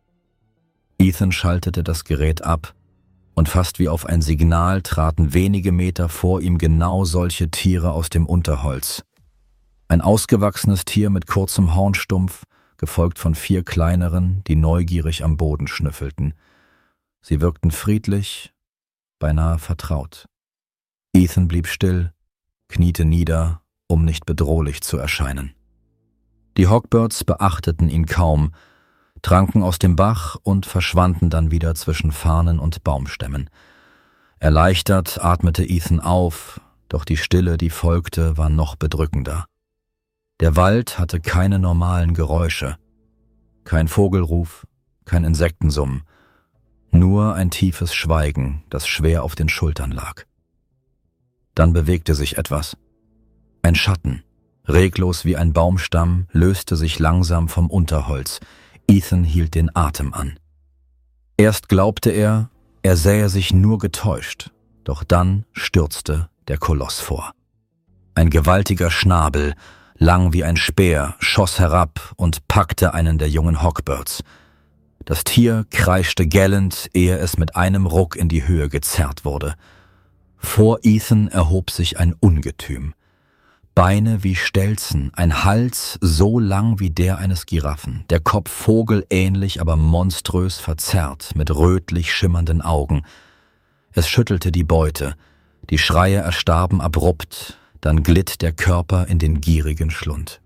Speaker 1: Ethan schaltete das Gerät ab, und fast wie auf ein Signal traten wenige Meter vor ihm genau solche Tiere aus dem Unterholz. Ein ausgewachsenes Tier mit kurzem Hornstumpf, gefolgt von 4 kleineren, die neugierig am Boden schnüffelten. Sie wirkten friedlich, beinahe vertraut. Ethan blieb still, kniete nieder, um nicht bedrohlich zu erscheinen. Die Hogbirds beachteten ihn kaum, tranken aus dem Bach und verschwanden dann wieder zwischen Farnen und Baumstämmen. Erleichtert atmete Ethan auf, doch die Stille, die folgte, war noch bedrückender. Der Wald hatte keine normalen Geräusche. Kein Vogelruf, kein Insektensummen, nur ein tiefes Schweigen, das schwer auf den Schultern lag. Dann bewegte sich etwas. Ein Schatten, reglos wie ein Baumstamm, löste sich langsam vom Unterholz. Ethan hielt den Atem an. Erst glaubte er sähe sich nur getäuscht, doch dann stürzte der Koloss vor. Ein gewaltiger Schnabel, lang wie ein Speer, schoss herab und packte einen der jungen Hogbirds. Das Tier kreischte gellend, ehe es mit einem Ruck in die Höhe gezerrt wurde. Vor Ethan erhob sich ein Ungetüm. Beine wie Stelzen, ein Hals so lang wie der eines Giraffen, der Kopf vogelähnlich, aber monströs verzerrt, mit rötlich schimmernden Augen. Es schüttelte die Beute, die Schreie erstarben abrupt, dann glitt der Körper in den gierigen Schlund.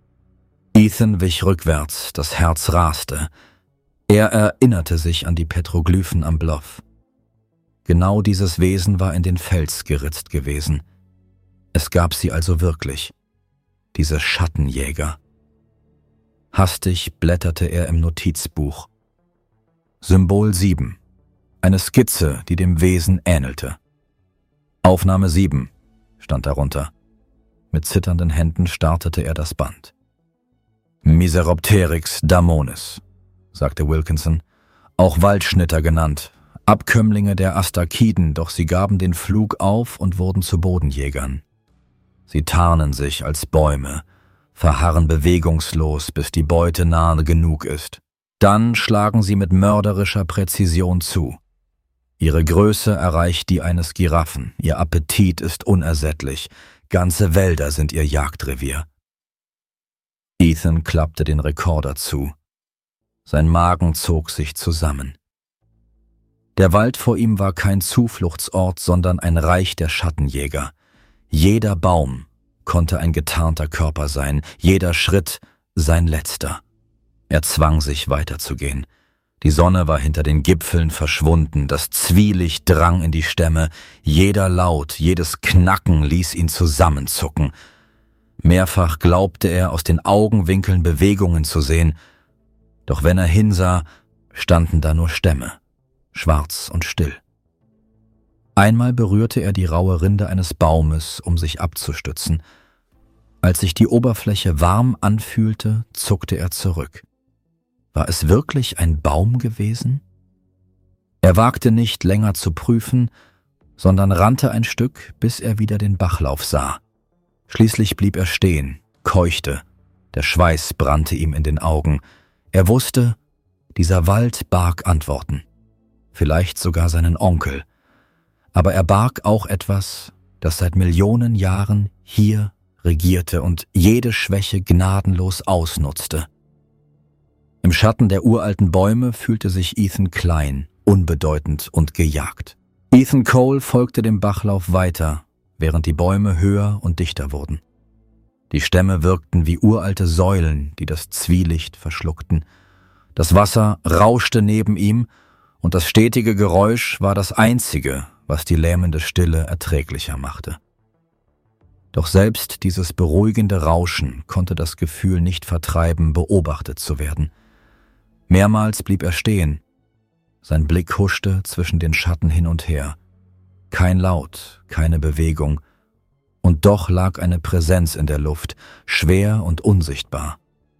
Speaker 1: Ethan wich rückwärts, das Herz raste. Er erinnerte sich an die Petroglyphen am Bluff. Genau dieses Wesen war in den Fels geritzt gewesen. Es gab sie also wirklich, diese Schattenjäger. Hastig blätterte er im Notizbuch. Symbol 7, eine Skizze, die dem Wesen ähnelte. Aufnahme 7, stand darunter. Mit zitternden Händen startete er das Band. Miseropteryx damonis, sagte Wilkinson, auch Waldschnitter genannt, Abkömmlinge der Astakiden, doch sie gaben den Flug auf und wurden zu Bodenjägern. Sie tarnen sich als Bäume, verharren bewegungslos, bis die Beute nahe genug ist. Dann schlagen sie mit mörderischer Präzision zu. Ihre Größe erreicht die eines Giraffen, ihr Appetit ist unersättlich, ganze Wälder sind ihr Jagdrevier. Ethan klappte den Rekorder zu. Sein Magen zog sich zusammen. Der Wald vor ihm war kein Zufluchtsort, sondern ein Reich der Schattenjäger. Jeder Baum konnte ein getarnter Körper sein, jeder Schritt sein letzter. Er zwang sich weiterzugehen. Die Sonne war hinter den Gipfeln verschwunden, das Zwielicht drang in die Stämme, jeder Laut, jedes Knacken ließ ihn zusammenzucken. Mehrfach glaubte er, aus den Augenwinkeln Bewegungen zu sehen, doch wenn er hinsah, standen da nur Stämme, schwarz und still. Einmal berührte er die raue Rinde eines Baumes, um sich abzustützen. Als sich die Oberfläche warm anfühlte, zuckte er zurück. War es wirklich ein Baum gewesen? Er wagte nicht länger zu prüfen, sondern rannte ein Stück, bis er wieder den Bachlauf sah. Schließlich blieb er stehen, keuchte. Der Schweiß brannte ihm in den Augen. Er wusste, dieser Wald barg Antworten. Vielleicht sogar seinen Onkel. Aber er barg auch etwas, das seit Millionen Jahren hier regierte und jede Schwäche gnadenlos ausnutzte. Im Schatten der uralten Bäume fühlte sich Ethan klein, unbedeutend und gejagt. Ethan Cole folgte dem Bachlauf weiter, während die Bäume höher und dichter wurden. Die Stämme wirkten wie uralte Säulen, die das Zwielicht verschluckten. Das Wasser rauschte neben ihm, und das stetige Geräusch war das Einzige, was die lähmende Stille erträglicher machte. Doch selbst dieses beruhigende Rauschen konnte das Gefühl nicht vertreiben, beobachtet zu werden. Mehrmals blieb er stehen. Sein Blick huschte zwischen den Schatten hin und her. Kein Laut, keine Bewegung. Und doch lag eine Präsenz in der Luft, schwer und unsichtbar.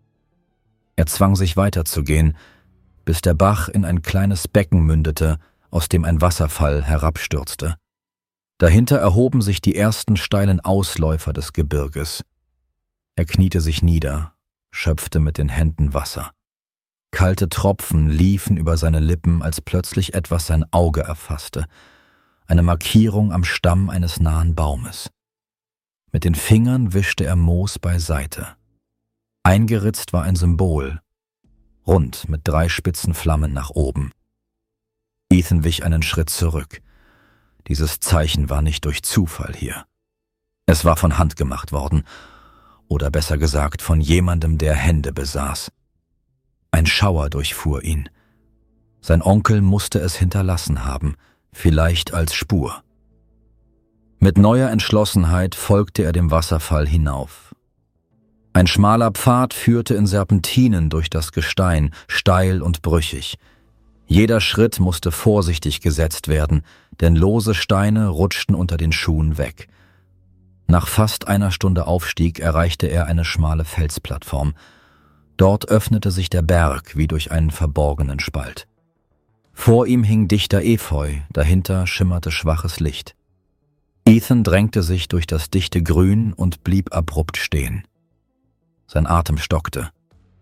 Speaker 1: Er zwang sich weiterzugehen, bis der Bach in ein kleines Becken mündete, aus dem ein Wasserfall herabstürzte. Dahinter erhoben sich die ersten steilen Ausläufer des Gebirges. Er kniete sich nieder, schöpfte mit den Händen Wasser. Kalte Tropfen liefen über seine Lippen, als plötzlich etwas sein Auge erfasste. Eine Markierung am Stamm eines nahen Baumes. Mit den Fingern wischte er Moos beiseite. Eingeritzt war ein Symbol, rund mit 3 spitzen Flammen nach oben. Ethan wich einen Schritt zurück. Dieses Zeichen war nicht durch Zufall hier. Es war von Hand gemacht worden, oder besser gesagt von jemandem, der Hände besaß. Ein Schauer durchfuhr ihn. Sein Onkel musste es hinterlassen haben, vielleicht als Spur. Mit neuer Entschlossenheit folgte er dem Wasserfall hinauf. Ein schmaler Pfad führte in Serpentinen durch das Gestein, steil und brüchig. Jeder Schritt musste vorsichtig gesetzt werden, denn lose Steine rutschten unter den Schuhen weg. Nach fast einer Stunde Aufstieg erreichte er eine schmale Felsplattform. Dort öffnete sich der Berg wie durch einen verborgenen Spalt. Vor ihm hing dichter Efeu, dahinter schimmerte schwaches Licht. Ethan drängte sich durch das dichte Grün und blieb abrupt stehen. Sein Atem stockte.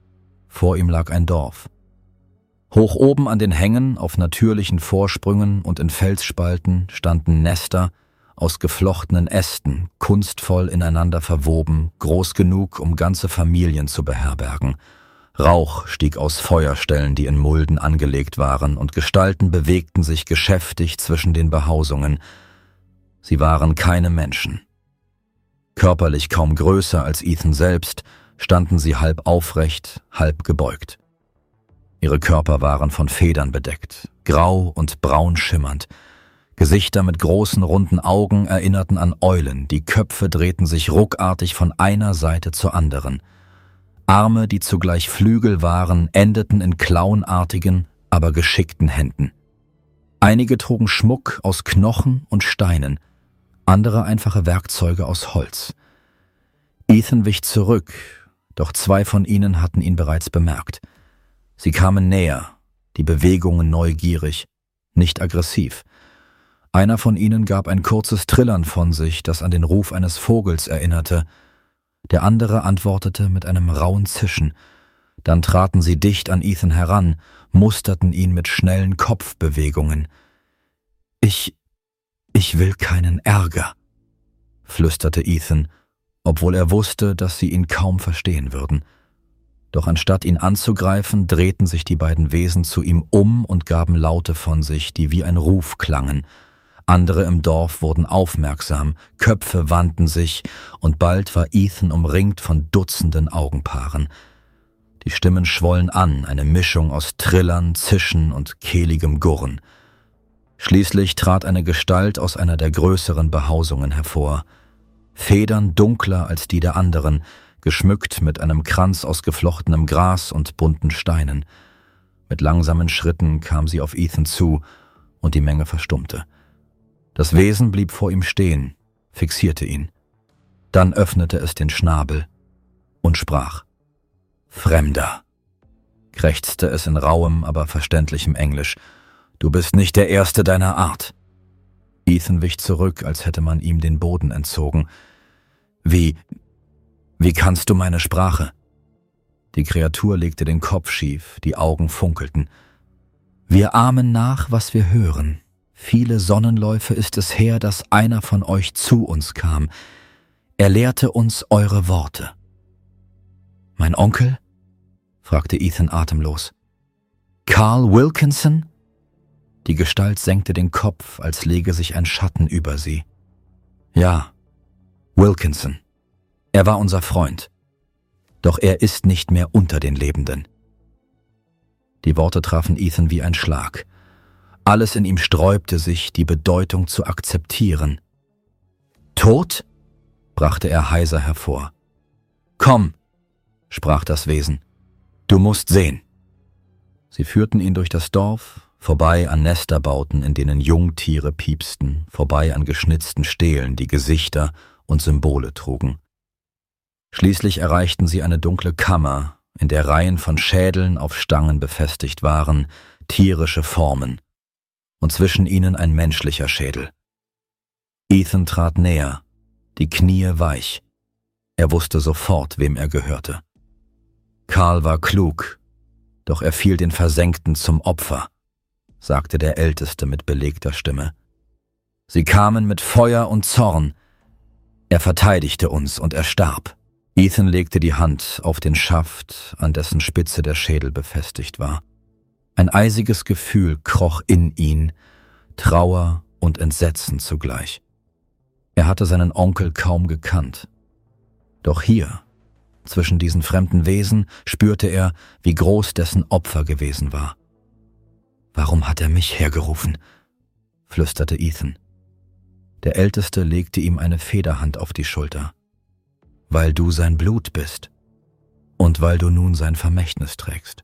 Speaker 1: Vor ihm lag ein Dorf. Hoch oben an den Hängen, auf natürlichen Vorsprüngen und in Felsspalten standen Nester aus geflochtenen Ästen, kunstvoll ineinander verwoben, groß genug, um ganze Familien zu beherbergen. Rauch stieg aus Feuerstellen, die in Mulden angelegt waren, und Gestalten bewegten sich geschäftig zwischen den Behausungen. Sie waren keine Menschen. Körperlich kaum größer als Ethan selbst, standen sie halb aufrecht, halb gebeugt. Ihre Körper waren von Federn bedeckt, grau und braun schimmernd. Gesichter mit großen, runden Augen erinnerten an Eulen, die Köpfe drehten sich ruckartig von einer Seite zur anderen. Arme, die zugleich Flügel waren, endeten in klauenartigen, aber geschickten Händen. Einige trugen Schmuck aus Knochen und Steinen, andere einfache Werkzeuge aus Holz. Ethan wich zurück, doch 2 von ihnen hatten ihn bereits bemerkt. Sie kamen näher, die Bewegungen neugierig, nicht aggressiv. Einer von ihnen gab ein kurzes Trillern von sich, das an den Ruf eines Vogels erinnerte. Der andere antwortete mit einem rauen Zischen. Dann traten sie dicht an Ethan heran, musterten ihn mit schnellen Kopfbewegungen. Ich will keinen Ärger«, flüsterte Ethan, obwohl er wusste, dass sie ihn kaum verstehen würden. Doch anstatt ihn anzugreifen, drehten sich die beiden Wesen zu ihm um und gaben Laute von sich, die wie ein Ruf klangen. Andere im Dorf wurden aufmerksam, Köpfe wandten sich, und bald war Ethan umringt von Dutzenden Augenpaaren. Die Stimmen schwollen an, eine Mischung aus Trillern, Zischen und kehligem Gurren. Schließlich trat eine Gestalt aus einer der größeren Behausungen hervor. Federn dunkler als die der anderen, geschmückt mit einem Kranz aus geflochtenem Gras und bunten Steinen. Mit langsamen Schritten kam sie auf Ethan zu, und die Menge verstummte. Das Wesen blieb vor ihm stehen, fixierte ihn. Dann öffnete es den Schnabel und sprach. »Fremder«, krächzte es in rauem, aber verständlichem Englisch. »Du bist nicht der Erste deiner Art.« Ethan wich zurück, als hätte man ihm den Boden entzogen. Wie kannst du meine Sprache?« Die Kreatur legte den Kopf schief, die Augen funkelten. »Wir ahmen nach, was wir hören. Viele Sonnenläufe ist es her, dass einer von euch zu uns kam. Er lehrte uns eure Worte.« »Mein Onkel?« fragte Ethan atemlos. »Carl Wilkinson?« Die Gestalt senkte den Kopf, als lege sich ein Schatten über sie. »Ja, Wilkinson. Er war unser Freund. Doch er ist nicht mehr unter den Lebenden.« Die Worte trafen Ethan wie ein Schlag. Alles in ihm sträubte sich, die Bedeutung zu akzeptieren. »Tot?« brachte er heiser hervor. »Komm«, sprach das Wesen, »du musst sehen.« Sie führten ihn durch das Dorf, vorbei an Nesterbauten, in denen Jungtiere piepsten, vorbei an geschnitzten Stelen, die Gesichter und Symbole trugen. Schließlich erreichten sie eine dunkle Kammer, in der Reihen von Schädeln auf Stangen befestigt waren, tierische Formen, und zwischen ihnen ein menschlicher Schädel. Ethan trat näher, die Knie weich. Er wusste sofort, wem er gehörte. Carl war klug, doch er fiel den Versenkten zum Opfer, sagte der Älteste mit belegter Stimme. Sie kamen mit Feuer und Zorn. Er verteidigte uns und er starb. Ethan legte die Hand auf den Schaft, an dessen Spitze der Schädel befestigt war. Ein eisiges Gefühl kroch in ihn, Trauer und Entsetzen zugleich. Er hatte seinen Onkel kaum gekannt. Doch hier, zwischen diesen fremden Wesen, spürte er, wie groß dessen Opfer gewesen war. »Warum hat er mich hergerufen?« flüsterte Ethan. Der Älteste legte ihm eine Federhand auf die Schulter. »Weil du sein Blut bist und weil du nun sein Vermächtnis trägst.«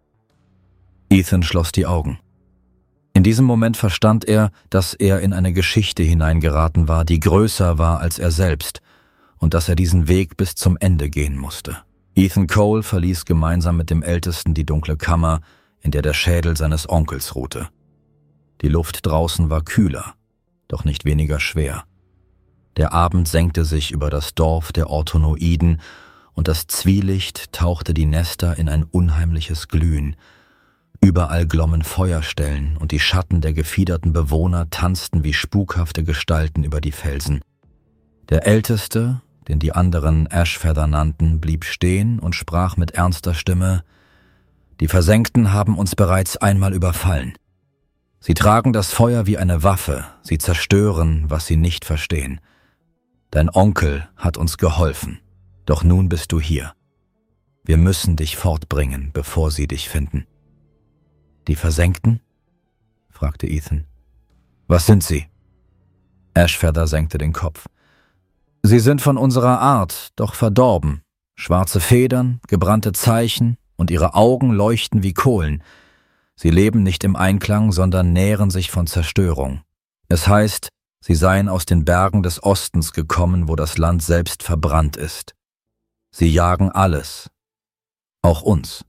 Speaker 1: Ethan schloss die Augen. In diesem Moment verstand er, dass er in eine Geschichte hineingeraten war, die größer war als er selbst, und dass er diesen Weg bis zum Ende gehen musste. Ethan Cole verließ gemeinsam mit dem Ältesten die dunkle Kammer, in der der Schädel seines Onkels ruhte. Die Luft draußen war kühler, doch nicht weniger schwer. Der Abend senkte sich über das Dorf der Orthonoiden, und das Zwielicht tauchte die Nester in ein unheimliches Glühen. Überall glommen Feuerstellen, und die Schatten der gefiederten Bewohner tanzten wie spukhafte Gestalten über die Felsen. Der Älteste, den die anderen Ashfeather nannten, blieb stehen und sprach mit ernster Stimme: »Die Versenkten haben uns bereits einmal überfallen. Sie tragen das Feuer wie eine Waffe, sie zerstören, was sie nicht verstehen. Dein Onkel hat uns geholfen, doch nun bist du hier. Wir müssen dich fortbringen, bevor sie dich finden.« »Die Versenkten?« fragte Ethan. »Was sind sie?« Ashfeather senkte den Kopf. »Sie sind von unserer Art, doch verdorben. Schwarze Federn, gebrannte Zeichen, und ihre Augen leuchten wie Kohlen. Sie leben nicht im Einklang, sondern nähren sich von Zerstörung. Es heißt, sie seien aus den Bergen des Ostens gekommen, wo das Land selbst verbrannt ist. Sie jagen alles, auch uns.«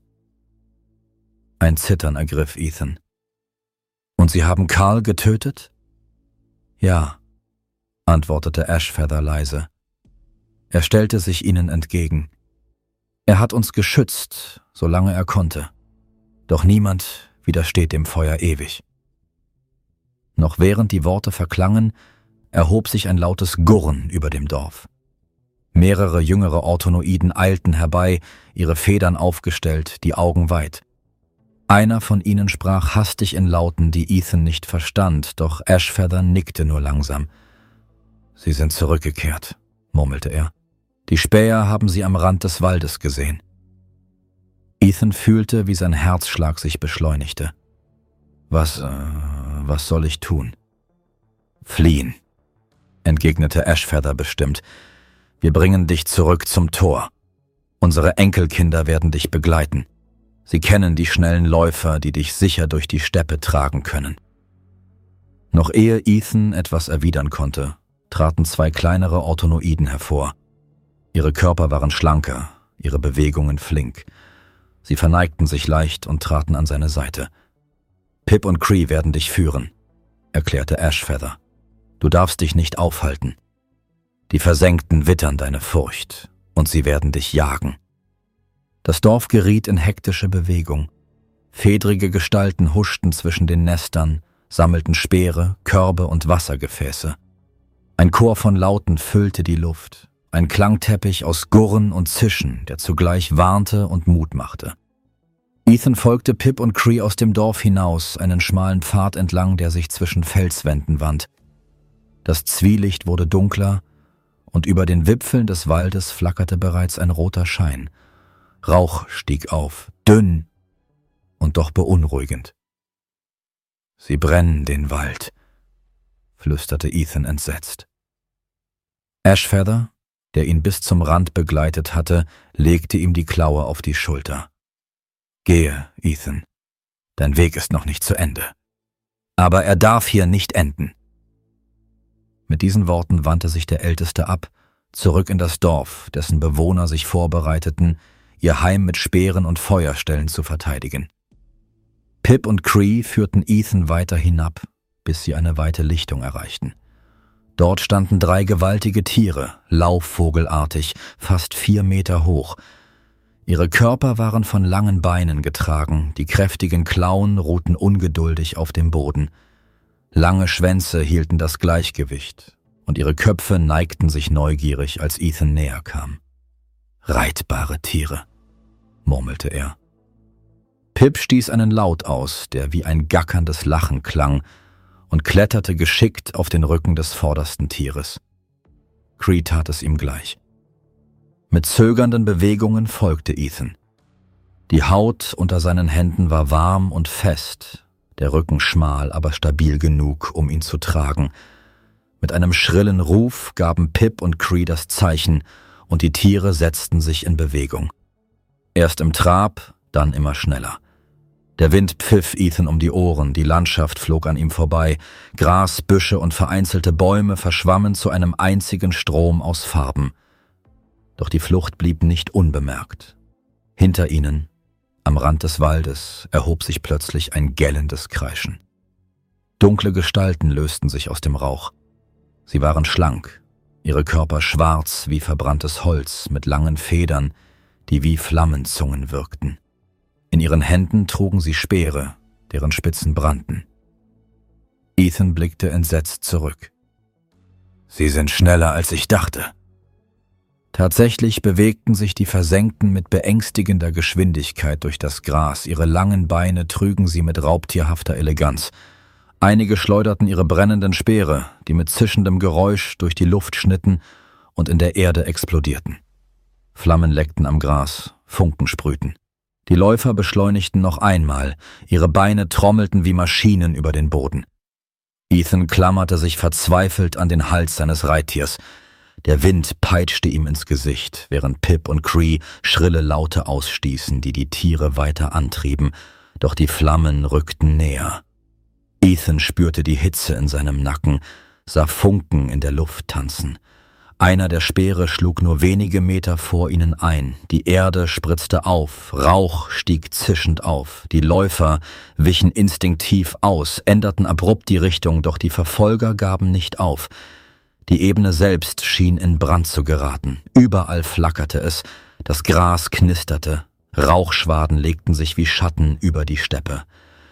Speaker 1: Ein Zittern ergriff Ethan. »Und Sie haben Carl getötet?« »Ja«, antwortete Ashfeather leise. Er stellte sich ihnen entgegen. Er hat uns geschützt, solange er konnte. Doch niemand widersteht dem Feuer ewig. Noch während die Worte verklangen, erhob sich ein lautes Gurren über dem Dorf. Mehrere jüngere Orthonoiden eilten herbei, ihre Federn aufgestellt, die Augen weit. Einer von ihnen sprach hastig in Lauten, die Ethan nicht verstand, doch Ashfeather nickte nur langsam. »Sie sind zurückgekehrt«, murmelte er. »Die Späher haben sie am Rand des Waldes gesehen.« Ethan fühlte, wie sein Herzschlag sich beschleunigte. Was soll ich tun?« »Fliehen«, entgegnete Ashfeather bestimmt. »Wir bringen dich zurück zum Tor. Unsere Enkelkinder werden dich begleiten. Sie kennen die schnellen Läufer, die dich sicher durch die Steppe tragen können.« Noch ehe Ethan etwas erwidern konnte, traten zwei kleinere Orthonoiden hervor. Ihre Körper waren schlanker, ihre Bewegungen flink. Sie verneigten sich leicht und traten an seine Seite. »Pip und Cree werden dich führen«, erklärte Ashfeather. »Du darfst dich nicht aufhalten. Die Versenkten wittern deine Furcht, und sie werden dich jagen.« Das Dorf geriet in hektische Bewegung. Fedrige Gestalten huschten zwischen den Nestern, sammelten Speere, Körbe und Wassergefäße. Ein Chor von Lauten füllte die Luft, ein Klangteppich aus Gurren und Zischen, der zugleich warnte und Mut machte. Ethan folgte Pip und Cree aus dem Dorf hinaus, einen schmalen Pfad entlang, der sich zwischen Felswänden wand. Das Zwielicht wurde dunkler, und über den Wipfeln des Waldes flackerte bereits ein roter Schein. Rauch stieg auf, dünn und doch beunruhigend. »Sie brennen den Wald«, flüsterte Ethan entsetzt. Ashfeather, der ihn bis zum Rand begleitet hatte, legte ihm die Klaue auf die Schulter. »Gehe, Ethan. Dein Weg ist noch nicht zu Ende. Aber er darf hier nicht enden.« Mit diesen Worten wandte sich der Älteste ab, zurück in das Dorf, dessen Bewohner sich vorbereiteten, ihr Heim mit Speeren und Feuerstellen zu verteidigen. Pip und Cree führten Ethan weiter hinab, bis sie eine weite Lichtung erreichten. Dort standen 3 gewaltige Tiere, laufvogelartig, fast 4 Meter hoch. Ihre Körper waren von langen Beinen getragen, die kräftigen Klauen ruhten ungeduldig auf dem Boden. Lange Schwänze hielten das Gleichgewicht, und ihre Köpfe neigten sich neugierig, als Ethan näher kam. »Reitbare Tiere«, murmelte er. Pip stieß einen Laut aus, der wie ein gackerndes Lachen klang, und kletterte geschickt auf den Rücken des vordersten Tieres. Cree tat es ihm gleich. Mit zögernden Bewegungen folgte Ethan. Die Haut unter seinen Händen war warm und fest, der Rücken schmal, aber stabil genug, um ihn zu tragen. Mit einem schrillen Ruf gaben Pip und Cree das Zeichen, und die Tiere setzten sich in Bewegung. Erst im Trab, dann immer schneller. Der Wind pfiff Ethan um die Ohren, die Landschaft flog an ihm vorbei, Gras, Büsche und vereinzelte Bäume verschwammen zu einem einzigen Strom aus Farben. Doch die Flucht blieb nicht unbemerkt. Hinter ihnen, am Rand des Waldes, erhob sich plötzlich ein gellendes Kreischen. Dunkle Gestalten lösten sich aus dem Rauch. Sie waren schlank, ihre Körper schwarz wie verbranntes Holz mit langen Federn, die wie Flammenzungen wirkten. In ihren Händen trugen sie Speere, deren Spitzen brannten. Ethan blickte entsetzt zurück. »Sie sind schneller, als ich dachte.« Tatsächlich bewegten sich die Versenkten mit beängstigender Geschwindigkeit durch das Gras, ihre langen Beine trügen sie mit raubtierhafter Eleganz. Einige schleuderten ihre brennenden Speere, die mit zischendem Geräusch durch die Luft schnitten und in der Erde explodierten. Flammen leckten am Gras, Funken sprühten. Die Läufer beschleunigten noch einmal, ihre Beine trommelten wie Maschinen über den Boden. Ethan klammerte sich verzweifelt an den Hals seines Reittiers. Der Wind peitschte ihm ins Gesicht, während Pip und Cree schrille Laute ausstießen, die die Tiere weiter antrieben, doch die Flammen rückten näher. Ethan spürte die Hitze in seinem Nacken, sah Funken in der Luft tanzen. Einer der Speere schlug nur wenige Meter vor ihnen ein, die Erde spritzte auf, Rauch stieg zischend auf, die Läufer wichen instinktiv aus, änderten abrupt die Richtung, doch die Verfolger gaben nicht auf. Die Ebene selbst schien in Brand zu geraten. Überall flackerte es, das Gras knisterte, Rauchschwaden legten sich wie Schatten über die Steppe.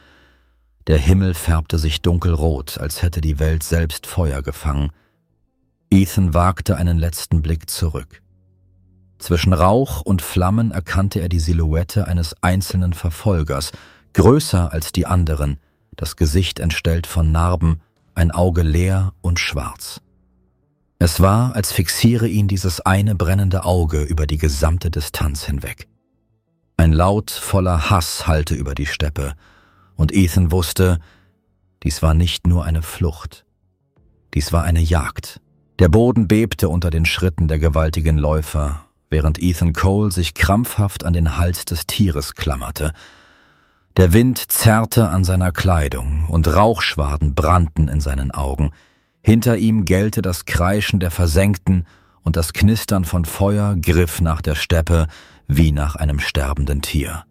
Speaker 1: Der Himmel färbte sich dunkelrot, als hätte die Welt selbst Feuer gefangen. Ethan wagte einen letzten Blick zurück. Zwischen Rauch und Flammen erkannte er die Silhouette eines einzelnen Verfolgers, größer als die anderen, das Gesicht entstellt von Narben, ein Auge leer und schwarz. Es war, als fixiere ihn dieses eine brennende Auge über die gesamte Distanz hinweg. Ein Laut voller Hass hallte über die Steppe, und Ethan wusste, dies war nicht nur eine Flucht. Dies war eine Jagd. Der Boden bebte unter den Schritten der gewaltigen Läufer, während Ethan Cole sich krampfhaft an den Hals des Tieres klammerte. Der Wind zerrte an seiner Kleidung und Rauchschwaden brannten in seinen Augen. Hinter ihm gellte das Kreischen der Versenkten und das Knistern von Feuer griff nach der Steppe wie nach einem sterbenden Tier.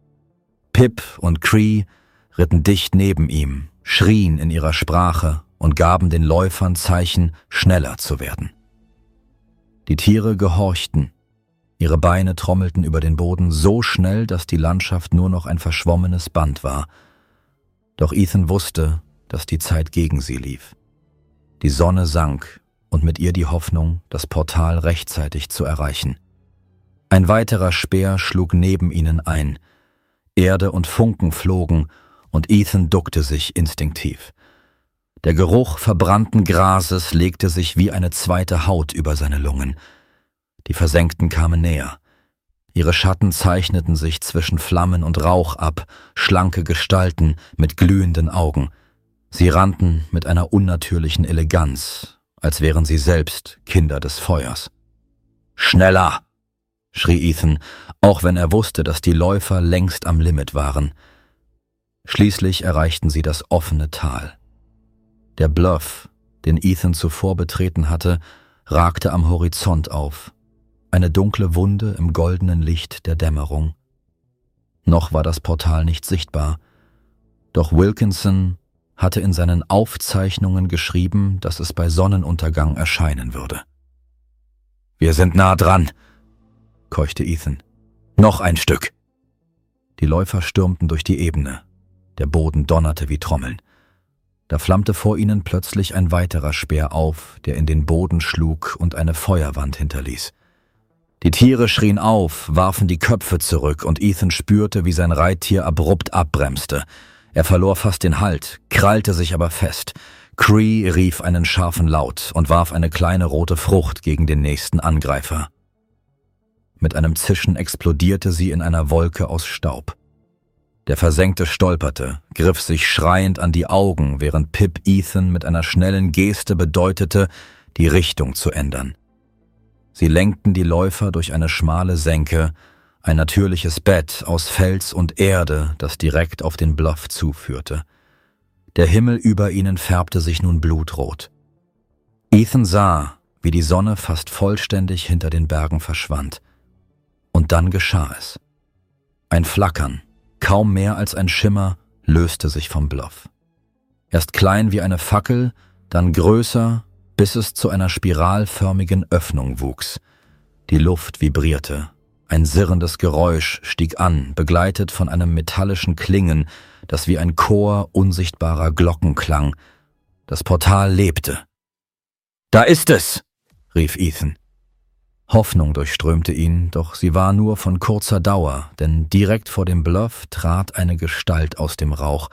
Speaker 1: Pip und Cree ritten dicht neben ihm, schrien in ihrer Sprache und gaben den Läufern Zeichen, schneller zu werden. Die Tiere gehorchten. Ihre Beine trommelten über den Boden so schnell, dass die Landschaft nur noch ein verschwommenes Band war. Doch Ethan wusste, dass die Zeit gegen sie lief. Die Sonne sank und mit ihr die Hoffnung, das Portal rechtzeitig zu erreichen. Ein weiterer Speer schlug neben ihnen ein. Erde und Funken flogen und Ethan duckte sich instinktiv. Der Geruch verbrannten Grases legte sich wie eine zweite Haut über seine Lungen. Die Versenkten kamen näher. Ihre Schatten zeichneten sich zwischen Flammen und Rauch ab, schlanke Gestalten mit glühenden Augen. Sie rannten mit einer unnatürlichen Eleganz, als wären sie selbst Kinder des Feuers. »Schneller!« schrie Ethan, auch wenn er wusste, dass die Läufer längst am Limit waren. Schließlich erreichten sie das offene Tal. Der Bluff, den Ethan zuvor betreten hatte, ragte am Horizont auf. Eine dunkle Wunde im goldenen Licht der Dämmerung. Noch war das Portal nicht sichtbar, doch Wilkinson hatte in seinen Aufzeichnungen geschrieben, dass es bei Sonnenuntergang erscheinen würde. »Wir sind nah dran«, keuchte Ethan. »Noch ein Stück!« Die Läufer stürmten durch die Ebene. Der Boden donnerte wie Trommeln. Da flammte vor ihnen plötzlich ein weiterer Speer auf, der in den Boden schlug und eine Feuerwand hinterließ. Die Tiere schrien auf, warfen die Köpfe zurück und Ethan spürte, wie sein Reittier abrupt abbremste. Er verlor fast den Halt, krallte sich aber fest. Cree rief einen scharfen Laut und warf eine kleine rote Frucht gegen den nächsten Angreifer. Mit einem Zischen explodierte sie in einer Wolke aus Staub. Der Versenkte stolperte, griff sich schreiend an die Augen, während Pip Ethan mit einer schnellen Geste bedeutete, die Richtung zu ändern. Sie lenkten die Läufer durch eine schmale Senke, ein natürliches Bett aus Fels und Erde, das direkt auf den Bluff zuführte. Der Himmel über ihnen färbte sich nun blutrot. Ethan sah, wie die Sonne fast vollständig hinter den Bergen verschwand. Und dann geschah es. Ein Flackern, kaum mehr als ein Schimmer, löste sich vom Bluff. Erst klein wie eine Fackel, dann größer, bis es zu einer spiralförmigen Öffnung wuchs. Die Luft vibrierte. Ein sirrendes Geräusch stieg an, begleitet von einem metallischen Klingen, das wie ein Chor unsichtbarer Glocken klang. Das Portal lebte. »Da ist es!« rief Ethan. Hoffnung durchströmte ihn, doch sie war nur von kurzer Dauer, denn direkt vor dem Bluff trat eine Gestalt aus dem Rauch.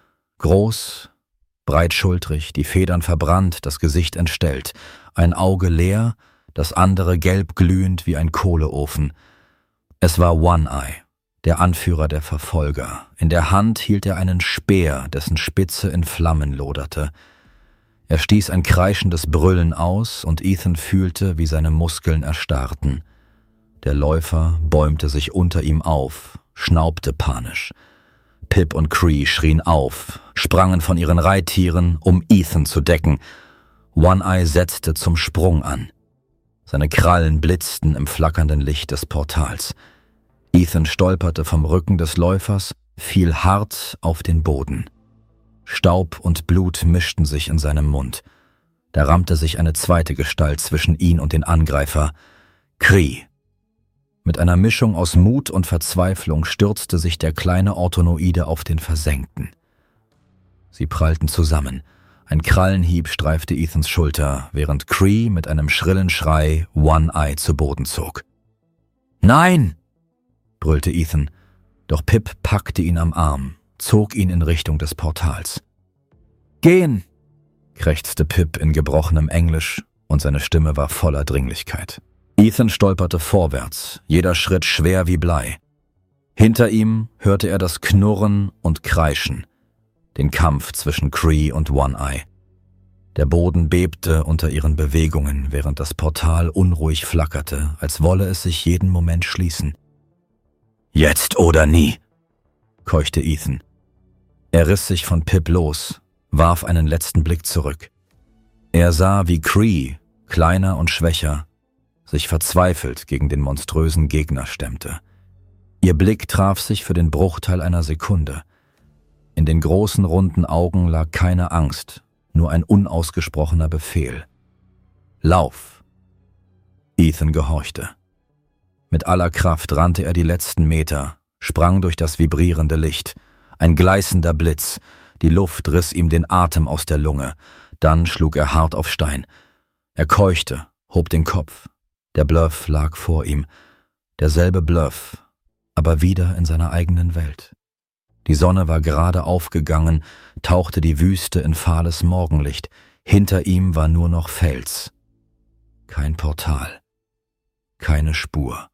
Speaker 1: Groß, breitschultrig, die Federn verbrannt, das Gesicht entstellt, ein Auge leer, das andere gelb glühend wie ein Kohleofen. Es war One-Eye, der Anführer der Verfolger. In der Hand hielt er einen Speer, dessen Spitze in Flammen loderte. Er stieß ein kreischendes Brüllen aus und Ethan fühlte, wie seine Muskeln erstarrten. Der Läufer bäumte sich unter ihm auf, schnaubte panisch. Pip und Cree schrien auf, sprangen von ihren Reittieren, um Ethan zu decken. One-Eye setzte zum Sprung an. Seine Krallen blitzten im flackernden Licht des Portals. Ethan stolperte vom Rücken des Läufers, fiel hart auf den Boden. Staub und Blut mischten sich in seinem Mund. Da rammte sich eine zweite Gestalt zwischen ihn und den Angreifer, Kree. Mit einer Mischung aus Mut und Verzweiflung stürzte sich der kleine Orthonoide auf den Versenkten. Sie prallten zusammen. Ein Krallenhieb streifte Ethans Schulter, während Kree mit einem schrillen Schrei One-Eye zu Boden zog. »Nein!« brüllte Ethan, doch Pip packte ihn am Arm, zog ihn in Richtung des Portals. »Gehen!« krächzte Pip in gebrochenem Englisch, und seine Stimme war voller Dringlichkeit. Ethan stolperte vorwärts, jeder Schritt schwer wie Blei. Hinter ihm hörte er das Knurren und Kreischen, den Kampf zwischen Kree und One-Eye. Der Boden bebte unter ihren Bewegungen, während das Portal unruhig flackerte, als wolle es sich jeden Moment schließen. »Jetzt oder nie«, keuchte Ethan. Er riss sich von Pip los, warf einen letzten Blick zurück. Er sah, wie Kree, kleiner und schwächer, sich verzweifelt gegen den monströsen Gegner stemmte. Ihr Blick traf sich für den Bruchteil einer Sekunde. In den großen, runden Augen lag keine Angst, nur ein unausgesprochener Befehl. »Lauf!« Ethan gehorchte. Mit aller Kraft rannte er die letzten Meter, sprang durch das vibrierende Licht. Ein gleißender Blitz, die Luft riss ihm den Atem aus der Lunge. Dann schlug er hart auf Stein. Er keuchte, hob den Kopf. Der Bluff lag vor ihm. Derselbe Bluff, aber wieder in seiner eigenen Welt. Die Sonne war gerade aufgegangen, tauchte die Wüste in fahles Morgenlicht. Hinter ihm war nur noch Fels. Kein Portal. Keine Spur.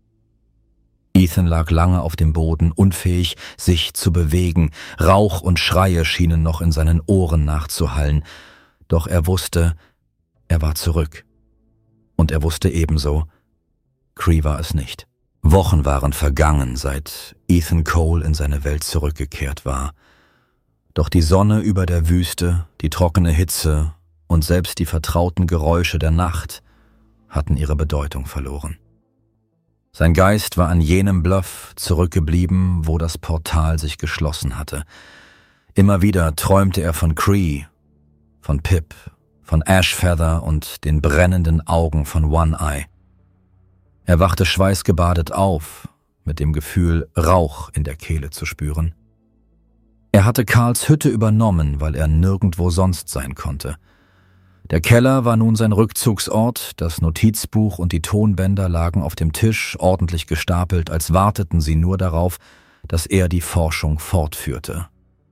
Speaker 1: Ethan lag lange auf dem Boden, unfähig, sich zu bewegen. Rauch und Schreie schienen noch in seinen Ohren nachzuhallen. Doch er wusste, er war zurück. Und er wusste ebenso, Kree war es nicht. Wochen waren vergangen, seit Ethan Cole in seine Welt zurückgekehrt war. Doch die Sonne über der Wüste, die trockene Hitze und selbst die vertrauten Geräusche der Nacht hatten ihre Bedeutung verloren. Sein Geist war an jenem Bluff zurückgeblieben, wo das Portal sich geschlossen hatte. Immer wieder träumte er von Kree, von Pip, von Ashfeather und den brennenden Augen von One-Eye. Er wachte schweißgebadet auf, mit dem Gefühl, Rauch in der Kehle zu spüren. Er hatte Carls Hütte übernommen, weil er nirgendwo sonst sein konnte. Der Keller war nun sein Rückzugsort, das Notizbuch und die Tonbänder lagen auf dem Tisch, ordentlich gestapelt, als warteten sie nur darauf, dass er die Forschung fortführte.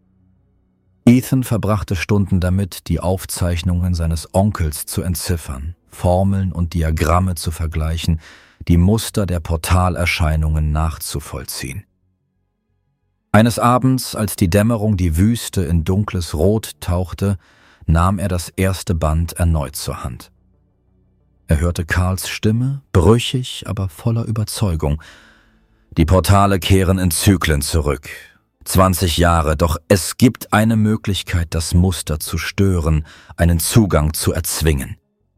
Speaker 1: Ethan verbrachte Stunden damit, die Aufzeichnungen seines Onkels zu entziffern, Formeln und Diagramme zu vergleichen, die Muster der Portalerscheinungen nachzuvollziehen. Eines Abends, als die Dämmerung die Wüste in dunkles Rot tauchte, nahm er das erste Band erneut zur Hand. Er hörte Carls Stimme, brüchig, aber voller Überzeugung. Die Portale kehren in Zyklen zurück. 20 Jahre, doch es gibt eine Möglichkeit, das Muster zu stören, einen Zugang zu erzwingen.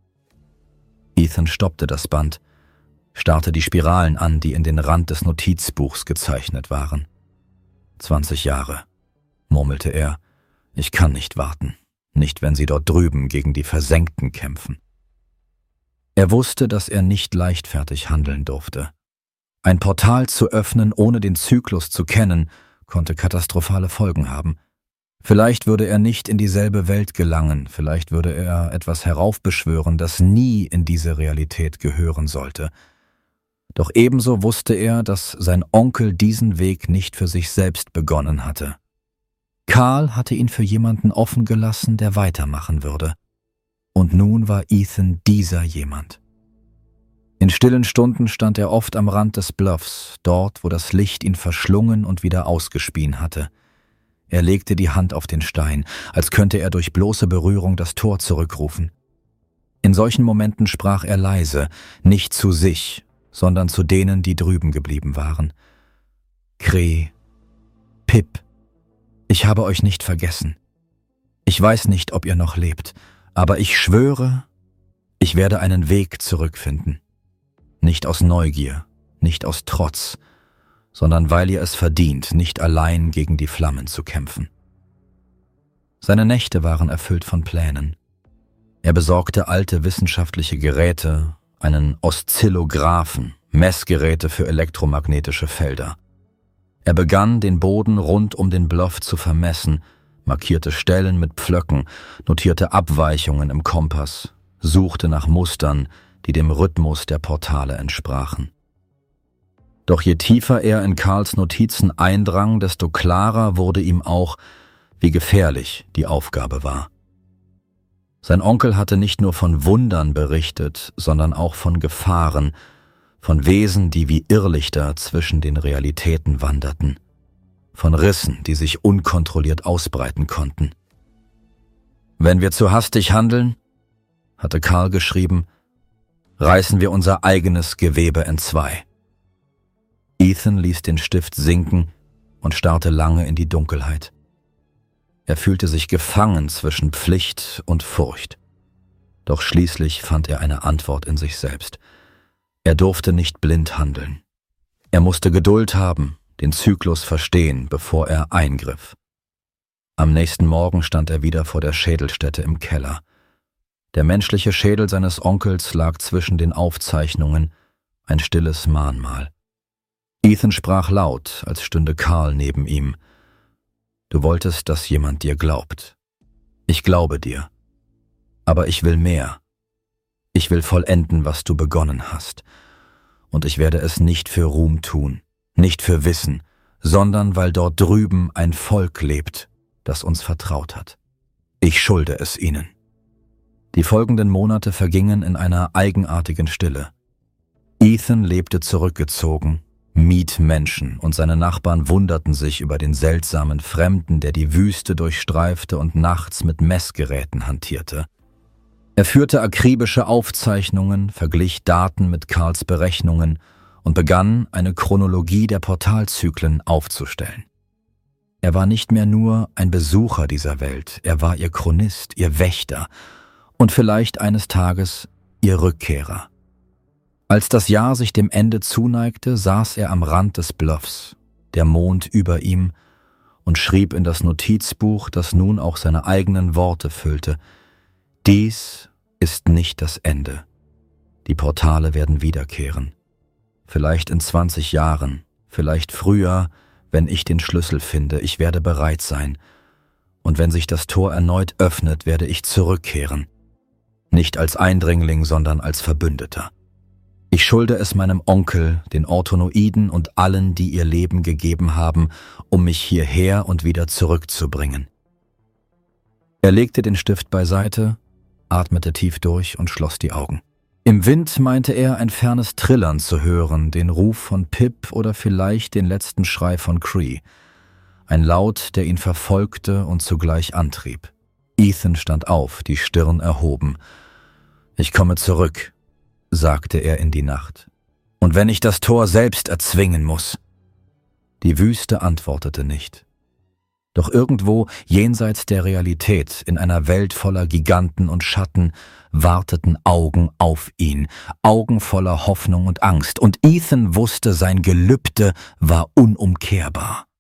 Speaker 1: Ethan stoppte das Band, starrte die Spiralen an, die in den Rand des Notizbuchs gezeichnet waren. 20 Jahre, murmelte er, ich kann nicht warten, nicht wenn sie dort drüben gegen die Versenkten kämpfen. Er wusste, dass er nicht leichtfertig handeln durfte. Ein Portal zu öffnen, ohne den Zyklus zu kennen, konnte katastrophale Folgen haben. Vielleicht würde er nicht in dieselbe Welt gelangen, vielleicht würde er etwas heraufbeschwören, das nie in diese Realität gehören sollte. Doch ebenso wusste er, dass sein Onkel diesen Weg nicht für sich selbst begonnen hatte. Carl hatte ihn für jemanden offen gelassen, der weitermachen würde. Und nun war Ethan dieser jemand. In stillen Stunden stand er oft am Rand des Bluffs, dort, wo das Licht ihn verschlungen und wieder ausgespien hatte. Er legte die Hand auf den Stein, als könnte er durch bloße Berührung das Tor zurückrufen. In solchen Momenten sprach er leise, nicht zu sich, sondern zu denen, die drüben geblieben waren. Kree, Pip, ich habe euch nicht vergessen. Ich weiß nicht, ob ihr noch lebt, aber ich schwöre, ich werde einen Weg zurückfinden. Nicht aus Neugier, nicht aus Trotz, sondern weil ihr es verdient, nicht allein gegen die Flammen zu kämpfen. Seine Nächte waren erfüllt von Plänen. Er besorgte alte wissenschaftliche Geräte, einen Oszillographen, Messgeräte für elektromagnetische Felder. Er begann, den Boden rund um den Bluff zu vermessen, markierte Stellen mit Pflöcken, notierte Abweichungen im Kompass, suchte nach Mustern, die dem Rhythmus der Portale entsprachen. Doch je tiefer er in Carls Notizen eindrang, desto klarer wurde ihm auch, wie gefährlich die Aufgabe war. Sein Onkel hatte nicht nur von Wundern berichtet, sondern auch von Gefahren, von Wesen, die wie Irrlichter zwischen den Realitäten wanderten, von Rissen, die sich unkontrolliert ausbreiten konnten. »Wenn wir zu hastig handeln«, hatte Carl geschrieben, »reißen wir unser eigenes Gewebe entzwei.« Ethan ließ den Stift sinken und starrte lange in die Dunkelheit. Er fühlte sich gefangen zwischen Pflicht und Furcht. Doch schließlich fand er eine Antwort in sich selbst. Er durfte nicht blind handeln. Er musste Geduld haben, den Zyklus verstehen, bevor er eingriff. Am nächsten Morgen stand er wieder vor der Schädelstätte im Keller. Der menschliche Schädel seines Onkels lag zwischen den Aufzeichnungen, ein stilles Mahnmal. Ethan sprach laut, als stünde Carl neben ihm. »Du wolltest, dass jemand dir glaubt. Ich glaube dir. Aber ich will mehr. Ich will vollenden, was du begonnen hast. Und ich werde es nicht für Ruhm tun, nicht für Wissen, sondern weil dort drüben ein Volk lebt, das uns vertraut hat. Ich schulde es ihnen.« Die folgenden Monate vergingen in einer eigenartigen Stille. Ethan lebte zurückgezogen, mied Menschen, und seine Nachbarn wunderten sich über den seltsamen Fremden, der die Wüste durchstreifte und nachts mit Messgeräten hantierte. Er führte akribische Aufzeichnungen, verglich Daten mit Carls Berechnungen und begann, eine Chronologie der Portalzyklen aufzustellen. Er war nicht mehr nur ein Besucher dieser Welt, er war ihr Chronist, ihr Wächter und vielleicht eines Tages ihr Rückkehrer. Als das Jahr sich dem Ende zuneigte, saß er am Rand des Bluffs, der Mond über ihm, und schrieb in das Notizbuch, das nun auch seine eigenen Worte füllte: »Dies ist nicht das Ende. Die Portale werden wiederkehren. Vielleicht in 20 Jahren, vielleicht früher, wenn ich den Schlüssel finde. Ich werde bereit sein. Und wenn sich das Tor erneut öffnet, werde ich zurückkehren. Nicht als Eindringling, sondern als Verbündeter. Ich schulde es meinem Onkel, den Orthonoiden und allen, die ihr Leben gegeben haben, um mich hierher und wieder zurückzubringen.« Er legte den Stift beiseite, atmete tief durch und schloss die Augen. Im Wind meinte er, ein fernes Trillern zu hören, den Ruf von Pip oder vielleicht den letzten Schrei von Cree. Ein Laut, der ihn verfolgte und zugleich antrieb. Ethan stand auf, die Stirn erhoben. »Ich komme zurück«, sagte er in die Nacht. »Und wenn ich das Tor selbst erzwingen muss.« Die Wüste antwortete nicht. Doch irgendwo jenseits der Realität, in einer Welt voller Giganten und Schatten, warteten Augen auf ihn, Augen voller Hoffnung und Angst, und Ethan wusste, sein Gelübde war unumkehrbar.